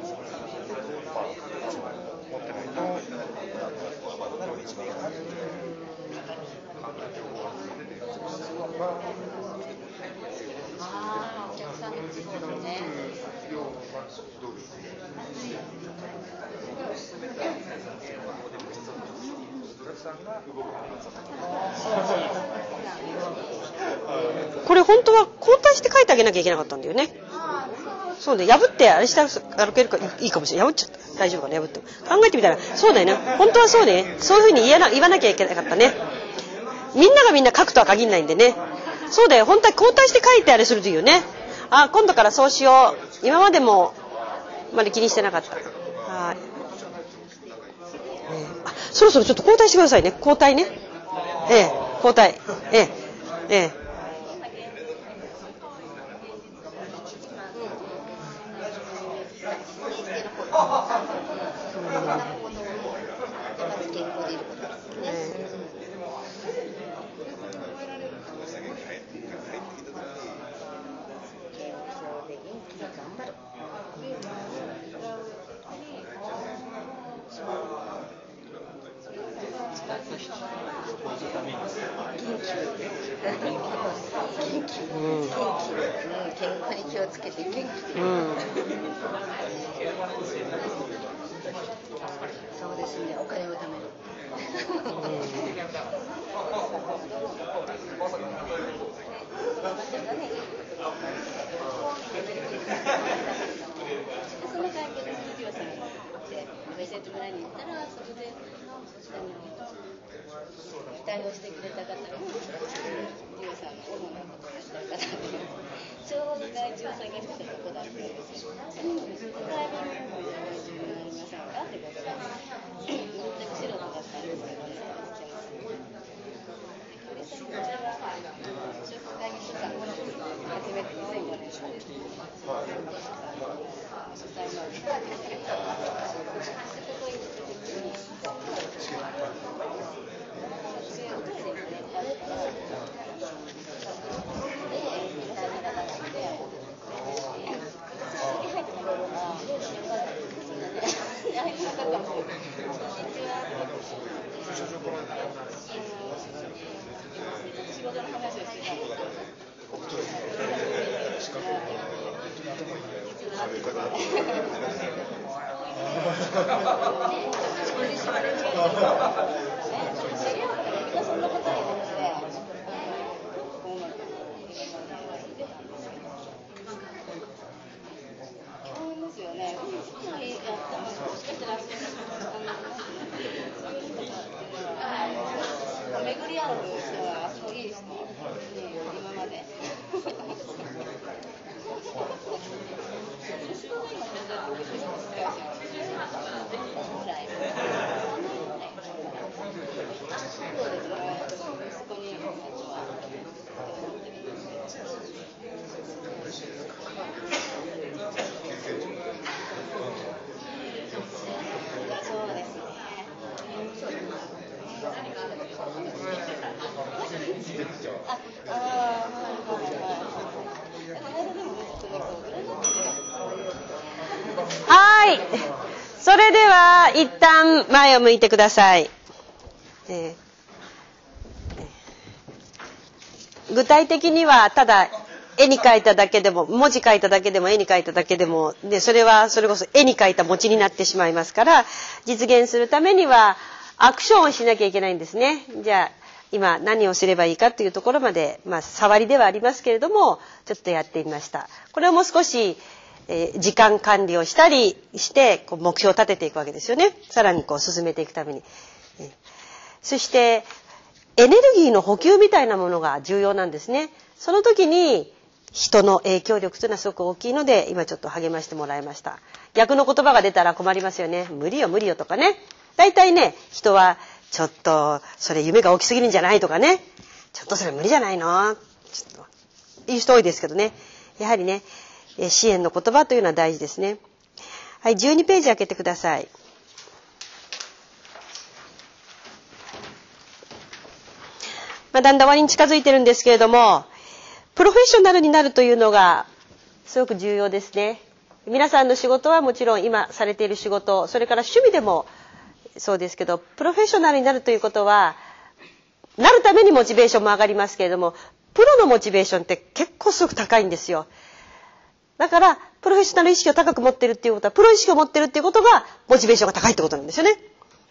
持ってないと一番考えて情報が出てるんですお客さんの質問ね。 さんが動これ本当は交代して書いてあげなきゃいけなかったんだよね。そうね、破ってあれして歩けるかいいかもしれない。破っちゃった。大丈夫かな、破っても。考えてみたら、そうだよね。本当はそうね。そういうふうに言わなきゃいけなかったね。みんながみんな書くとは限らないんでね。そうだよ。本当は交代して書いてあれするというね。あ、今度からそうしよう。今までもまで気にしてなかった。はい。あ、そろそろちょっと交代してくださいね。交代ね。交代。 健康に気をつけて元気。そうですね、お金を貯める。 その関係で授業さんがメッセージ村に行ったら、そこで対応してくれた方が授業さんの主なことをやった方で、ちょうど外注さんが来たとこだったんですよ。タイミングも外注になりませんかってことで、全く素人だったんですけどね、そちらは就活会議所さん初めて2005年からですね。主催の仕事の話をしてたんです巡り合う人はすごいいい人、今まで。 はい。それでは一旦前を向いてください。具体的にはただ絵に描いただけでも文字書いただけでも絵に描いただけでもでそれはそれこそ絵に描いた餅になってしまいますから実現するためにはアクションをしなきゃいけないんですね。じゃあ今何をすればいいかというところまで、触りではありますけれどもちょっとやってみました。これをもう少し、時間管理をしたりしてこう目標を立てていくわけですよね。さらにこう進めていくために、そしてエネルギーの補給みたいなものが重要なんですね。その時に人の影響力というのはすごく大きいので今ちょっと励ましてもらいました。逆の言葉が出たら困りますよね。無理よ無理よとかね。大体ね人はちょっとそれ夢が大きすぎるんじゃないとかね。ちょっとそれ無理じゃないのちょっという人多いですけどね。やはりね支援の言葉というのは大事ですね。はい、12ページ開けてください。だんだん終わりに近づいてるんですけれども、プロフェッショナルになるというのがすごく重要ですね。皆さんの仕事はもちろん今されている仕事、それから趣味でもそうですけど、プロフェッショナルになるということは、なるためにモチベーションも上がりますけれども、プロのモチベーションって結構すごく高いんですよ。だから、プロフェッショナル意識を高く持ってるっていうことは、プロ意識を持ってるっていうことが、モチベーションが高いってことなんですよね。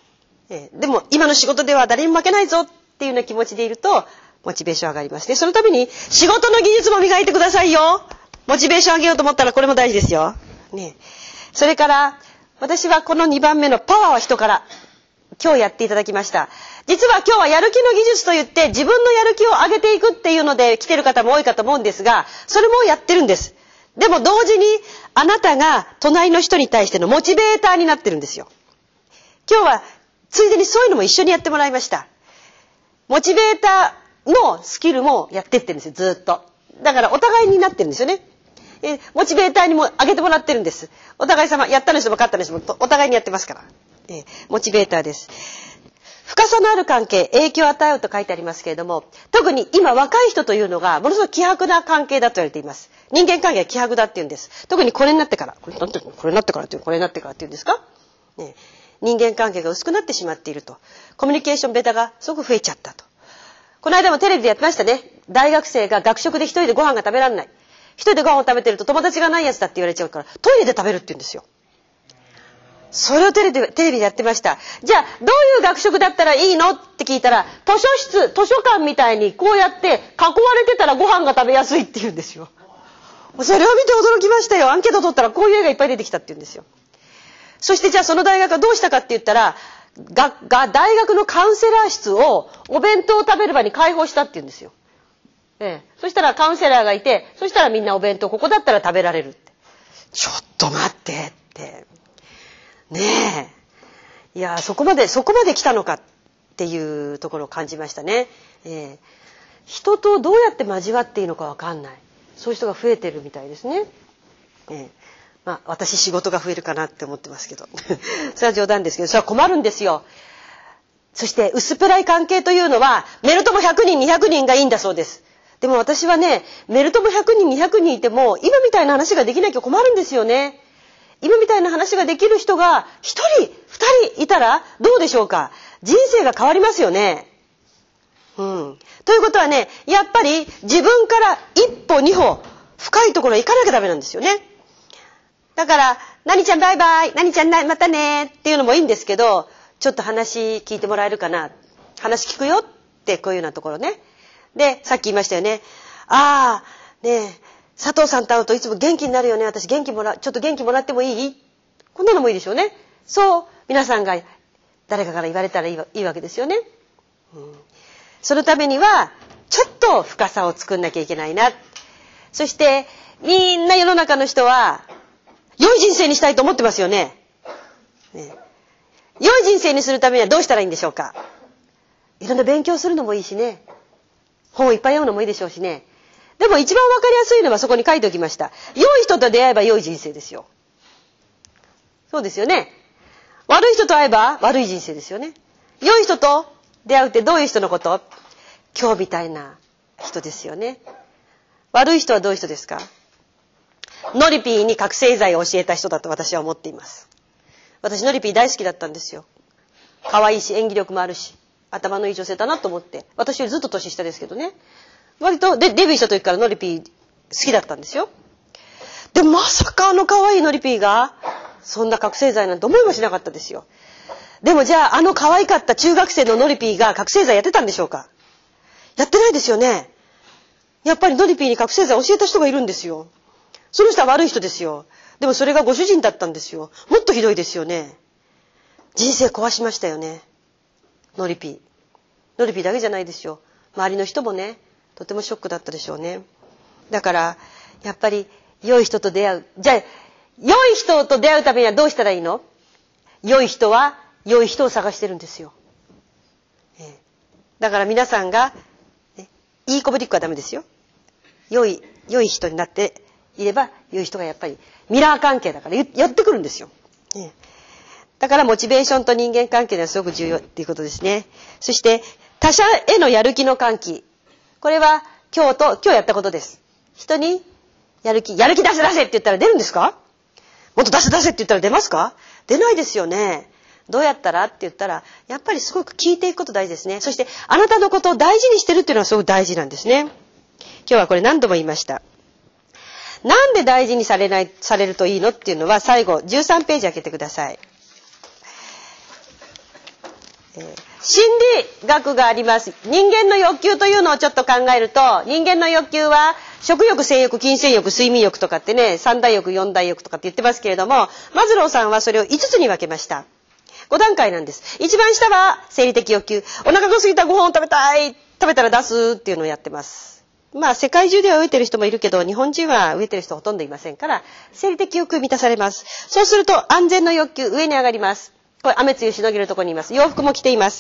でも今の仕事では誰にも負けないぞっていうような気持ちでいるとモチベーション上がりますね。そのために仕事の技術も磨いてくださいよ。モチベーション上げようと思ったらこれも大事ですよ。ね。それから私はこの2番目のパワーは人から今日やっていただきました。実は今日はやる気の技術といって自分のやる気を上げていくっていうので来てる方も多いかと思うんですが、それもやってるんです。でも同時にあなたが隣の人に対してのモチベーターになってるんですよ。今日はついでにそういうのも一緒にやってもらいました。モチベーターのスキルもやってってるんですよ、ずっと。だからお互いになってるんですよね。モチベーターにも上げてもらってるんです。お互い様、やったの人も勝ったの人もお互いにやってますから。モチベーターです。深さのある関係、影響を与えようと書いてありますけれども、特に今若い人というのがものすごく希薄な関係だと言われています。人間関係は希薄だって言うんです。特にこれになってから、これになってからっていうんですか、人間関係が薄くなってしまっていると。コミュニケーションベタがすごく増えちゃったと。この間もテレビでやってましたね。大学生が学食で一人でご飯が食べられない。一人でご飯を食べてると友達がないやつだって言われちゃうから、トイレで食べるって言うんですよ。それをテレビでやってました。じゃあ、どういう学食だったらいいのって聞いたら、図書館みたいにこうやって囲われてたらご飯が食べやすいって言うんですよ。それを見て驚きましたよ。アンケート取ったらこういう絵がいっぱい出てきたって言うんですよ。そしてじゃあその大学はどうしたかって言ったら、大学のカウンセラー室をお弁当を食べる場に開放したって言うんですよ。そしたらカウンセラーがいて、そしたらみんなお弁当ここだったら食べられるって。ちょっと待ってって。ねえ。いや、そこまで来たのかっていうところを感じましたね。人とどうやって交わっていいのかわかんない。そういう人が増えてるみたいですね。私仕事が増えるかなって思ってますけど。それは冗談ですけど、それは困るんですよ。そして薄っぺらい関係というのは、メルトも100人、200人がいいんだそうです。でも私はね、メルトも100人、200人いても、今みたいな話ができなきゃ困るんですよね。今みたいな話ができる人が1人、2人いたらどうでしょうか。人生が変わりますよね。ということはね、やっぱり自分から一歩二歩深いところへ行かなきゃダメなんですよね。だから、何ちゃんバイバイ、何ちゃんまたねっていうのもいいんですけど、ちょっと話聞いてもらえるかな。話聞くよってこういうようなところね。で、さっき言いましたよね。ねえ、佐藤さんと会うといつも元気になるよね。私ちょっと元気もらってもいい？こんなのもいいでしょうね。そう、皆さんが誰かから言われたらいいわけですよね。そのためには、ちょっと深さを作んなきゃいけないな。そして、みんな世の中の人は、良い人生にしたいと思ってますよね。良い人生にするためにはどうしたらいいんでしょうか。いろんな勉強するのもいいしね。本をいっぱい読むのもいいでしょうしね。でも一番わかりやすいのはそこに書いておきました。良い人と出会えば良い人生ですよ。そうですよね。悪い人と会えば悪い人生ですよね。良い人と出会うってどういう人のこと？今日みたいな人ですよね。悪い人はどういう人ですか？ノリピーに覚醒剤を教えた人だと私は思っています。私ノリピー大好きだったんですよ。可愛いし演技力もあるし頭のいい女性だなと思って、私よりずっと年下ですけどね、割とデビューした時からノリピー好きだったんですよ。でもまさか可愛いノリピーがそんな覚醒剤なんて思いもしなかったですよ。でもじゃあ可愛かった中学生のノリピーが覚醒剤やってたんでしょうか？やってないですよね。やっぱりノリピーに覚醒剤教えた人がいるんですよ。その人は悪い人ですよ。でもそれがご主人だったんですよ。もっとひどいですよね。人生壊しましたよね。ノリピーだけじゃないですよ。周りの人もね、とてもショックだったでしょうね。だからやっぱり良い人と出会う。じゃあ良い人と出会うためにはどうしたらいいの？良い人は良い人を探してるんですよ。だから皆さんが、いいこぶりっ子はダメですよ。良い人になっていれば良い人がやっぱりミラー関係だからやってくるんですよ。だからモチベーションと人間関係がすごく重要っていうことですね。そして他者へのやる気の喚起。これは今日やったことです。人にやる気出せって言ったら出るんですか？もっと出せって言ったら出ますか？出ないですよね。どうやったらって言ったら、やっぱりすごく聞いていくこと大事ですね。そしてあなたのことを大事にしてるっていうのはすごく大事なんですね。今日はこれ何度も言いました。なんで大事にされるといいのっていうのは最後13ページ開けてください。 心理学があります。人間の欲求というのをちょっと考えると、人間の欲求は食欲、性欲、金銭欲、睡眠欲とかってね、三大欲、四大欲とかって言ってますけれども、マズローさんはそれを5つに分けました。5段階なんです。一番下は生理的欲求。お腹が空いたらご飯を食べたい。食べたら出すっていうのをやってます。まあ世界中では飢えてる人もいるけど、日本人は飢えてる人ほとんどいませんから、生理的欲求満たされます。そうすると安全の欲求、上に上がります。これ雨露しのげるところにいます。洋服も着ています。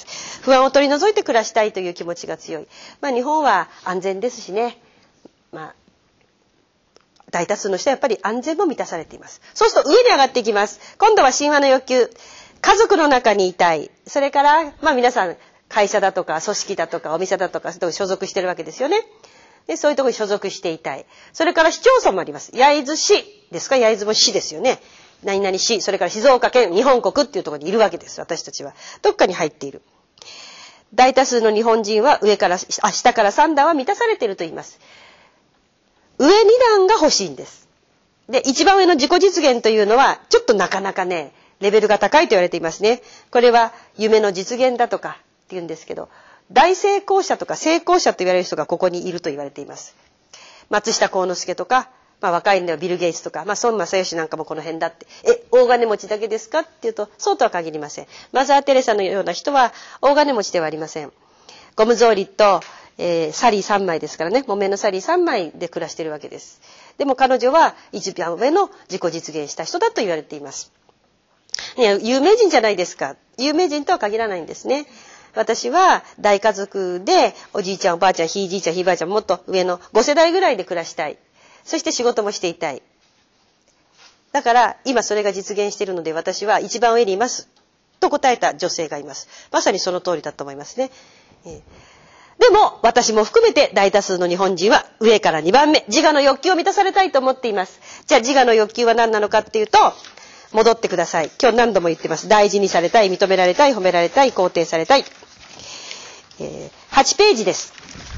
不安を取り除いて暮らしたいという気持ちが強い。まあ日本は安全ですしね。まあ大多数の人はやっぱり安全も満たされています。そうすると上に上がっていきます。今度は神話の欲求。家族の中にいたい。それからまあ皆さん会社だとか組織だとかお店だとかそういうところに所属してるわけですよね。でそういうところに所属していたい。それから市町村もあります。焼津市ですか。焼津も市ですよね。何々市、それから静岡県、日本国っていうところにいるわけです。私たちは。どっかに入っている。大多数の日本人は下から3段は満たされていると言います。上2段が欲しいんです。で、一番上の自己実現というのは、ちょっとなかなかね、レベルが高いと言われていますね。これは夢の実現だとかって言うんですけど、大成功者とか成功者と言われる人がここにいると言われています。松下幸之助とか、まあ若いんではビル・ゲイツとか、まあ孫正義なんかもこの辺だって。大金持ちだけですかっていうと、そうとは限りません。マザー・テレサのような人は大金持ちではありません。ゴム草履と、サリー3枚ですからね。木綿のサリー3枚で暮らしているわけです。でも彼女は一番上の自己実現した人だと言われています。有名人じゃないですか。有名人とは限らないんですね。私は大家族でおじいちゃんおばあちゃんひいじいちゃんひいばあちゃんもっと上の5世代ぐらいで暮らしたい。そして仕事もしていたい。だから今それが実現しているので私は一番上にいますと答えた女性がいます。まさにその通りだと思いますね。でも私も含めて大多数の日本人は上から2番目自我の欲求を満たされたいと思っています。じゃあ自我の欲求は何なのかっていうと、戻ってください。今日何度も言ってます。大事にされたい、認められたい、褒められたい、肯定されたい。8ページです。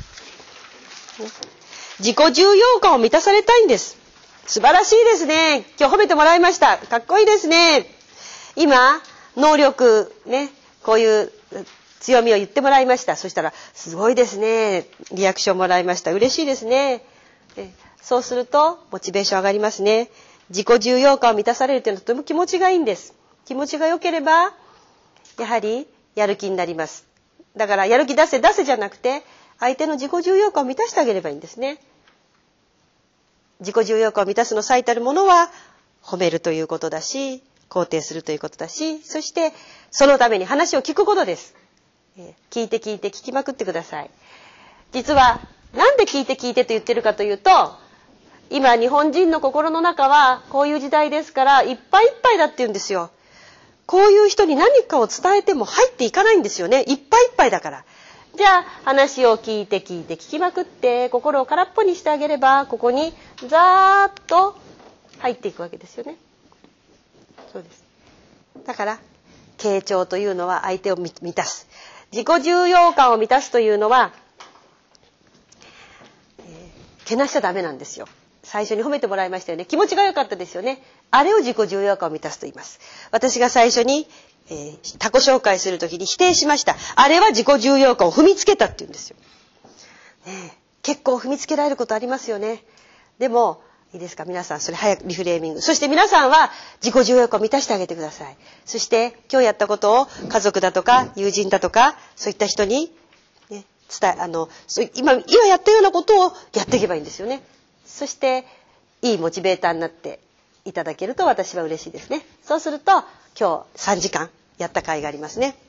自己重要感を満たされたいんです。素晴らしいですね。今日褒めてもらいました。かっこいいですね。今、能力、ね、こういう強みを言ってもらいました。そしたら、すごいですね。リアクションもらいました。嬉しいですね。そうすると、モチベーション上がりますね。自己重要感を満たされるというのはとても気持ちがいいんです。気持ちが良ければ、やはりやる気になります。だからやる気出せじゃなくて、相手の自己重要感を満たしてあげればいいんですね。自己重要感を満たすの最たるものは、褒めるということだし、肯定するということだし、そしてそのために話を聞くことです。聞いて聞きまくってください。実は、なんで聞いてと言ってるかというと、今日本人の心の中はこういう時代ですからいっぱいいっぱいだって言うんですよ。こういう人に何かを伝えても入っていかないんですよね。いっぱいいっぱいだから。じゃあ話を聞いて聞きまくって心を空っぽにしてあげればここにざーっと入っていくわけですよね。そうです。だから傾聴というのは相手を満たす。自己重要感を満たすというのは、けなしちゃダメなんですよ。最初に褒めてもらいましたよね。気持ちが良かったですよね。あれを自己重要感を満たすと言います。私が最初に、他己紹介するときに否定しました。あれは自己重要感を踏みつけたって言うんですよ。結構踏みつけられることありますよね。でもいいですか皆さん、それ早くリフレーミング。そして皆さんは自己重要感を満たしてあげてください。そして今日やったことを家族だとか友人だとかそういった人に、ね、今やったようなことをやっていけばいいんですよね。そしていいモチベーターになっていただけると私は嬉しいですね。そうすると今日3時間やった甲斐がありますね。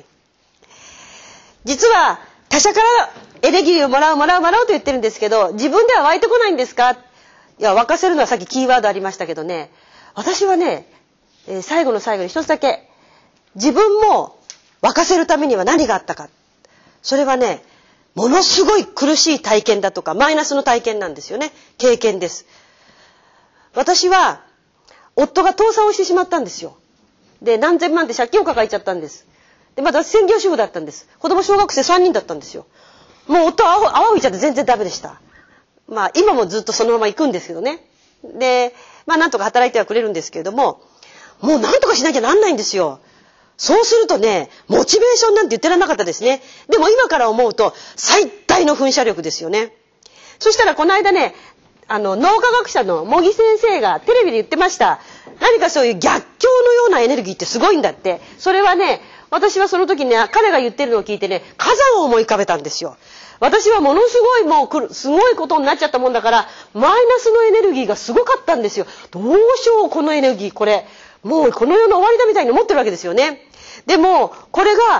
実は他者からエネルギーをもらうと言ってるんですけど、自分では湧いてこないんですか？いや、沸かせるのはさっきキーワードありましたけどね、私はね、最後の最後に一つだけ、自分も沸かせるためには何があったか。それはね、ものすごい苦しい体験だとかマイナスの体験なんですよね。経験です。私は夫が倒産をしてしまったんですよ。で、何千万って借金を抱えちゃったんです。で、また専業主婦だったんです。子供小学生3人だったんですよ。もう夫は泡吹いちゃって全然ダメでした。まあ今もずっとそのまま行くんですけどね。で、まあなんとか働いてはくれるんですけれども、もうなんとかしなきゃなんないんですよ。 そうするとね、モチベーションなんて言ってられなかったですね。でも今から思うと、最大の噴射力ですよね。そしたらこの間ね、脳科学者の茂木先生がテレビで言ってました。何かそういう逆境のようなエネルギーってすごいんだって。それはね、私はその時にね、彼が言ってるのを聞いてね、火山を思い浮かべたんですよ。私はものすごいもうすごいことになっちゃったもんだから、マイナスのエネルギーがすごかったんですよ。どうしよう、このエネルギー、これ。もうこの世の終わりだみたいに思ってるわけですよね。でも、これが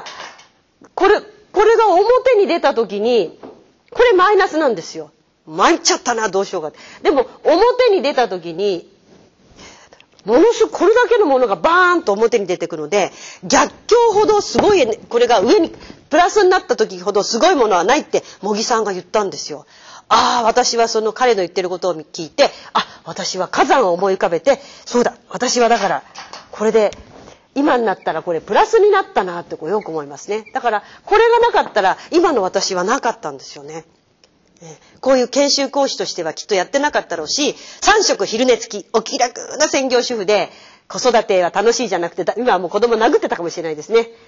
表に出た時に、これマイナスなんですよ。参っちゃったな、どうしようか。でも、表に出た時に、ものすごくこれだけのものがバーンと表に出てくるので、逆境ほどすごい、これが上にプラスになった時ほどすごいものはないって茂木さんが言ったんですよ。ああ、私はその彼の言ってることを聞いて、私は火山を思い浮かべて、そうだ、私はだからこれで今になったらこれプラスになったなってよく思いますね。だからこれがなかったら今の私はなかったんですよね。こういう研修講師としてはきっとやってなかったろうし、3食昼寝付き、お気楽な専業主婦で、子育ては楽しいじゃなくて、今はもう子供殴ってたかもしれないですね。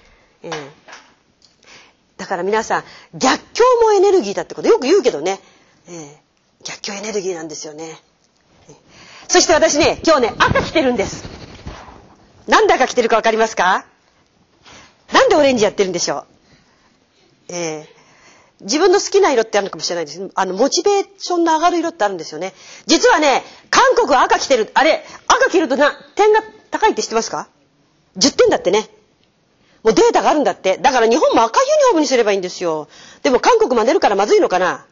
だから皆さん、逆境もエネルギーだってことよく言うけどね。逆境エネルギーなんですよね。そして私ね、今日ね、赤着てるんです。なんで赤着てるかわかりますか？なんでオレンジやってるんでしょう？自分の好きな色ってあるのかもしれないです。モチベーションの上がる色ってあるんですよね。実はね、韓国は赤着てる。あれ、赤着ると点が高いって知ってますか？ 10 点だってね。もうデータがあるんだって。だから日本も赤いユニフォームにすればいいんですよ。でも韓国真似るからまずいのかな？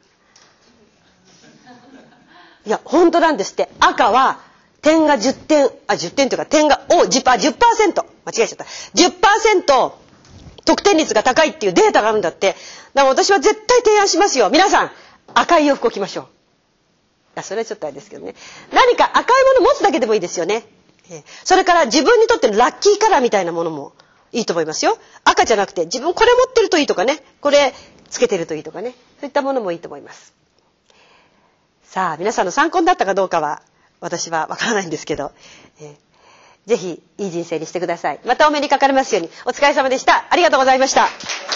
いや、本当なんですって。赤は点が10点、10点というか点が10%、間違えちゃった。10% 得点率が高いっていうデータがあるんだって。だから私は絶対提案しますよ。皆さん、赤い洋服を着ましょう。それはちょっとあれですけどね。何か赤いもの持つだけでもいいですよね。それから自分にとってのラッキーカラーみたいなものもいいと思いますよ。赤じゃなくて自分これ持ってるといいとかね。これつけてるといいとかね。そういったものもいいと思います。さあ、皆さんの参考になったかどうかは私はわからないんですけど、ぜひいい人生にしてください。またお目にかかりますように。お疲れ様でした。ありがとうございました。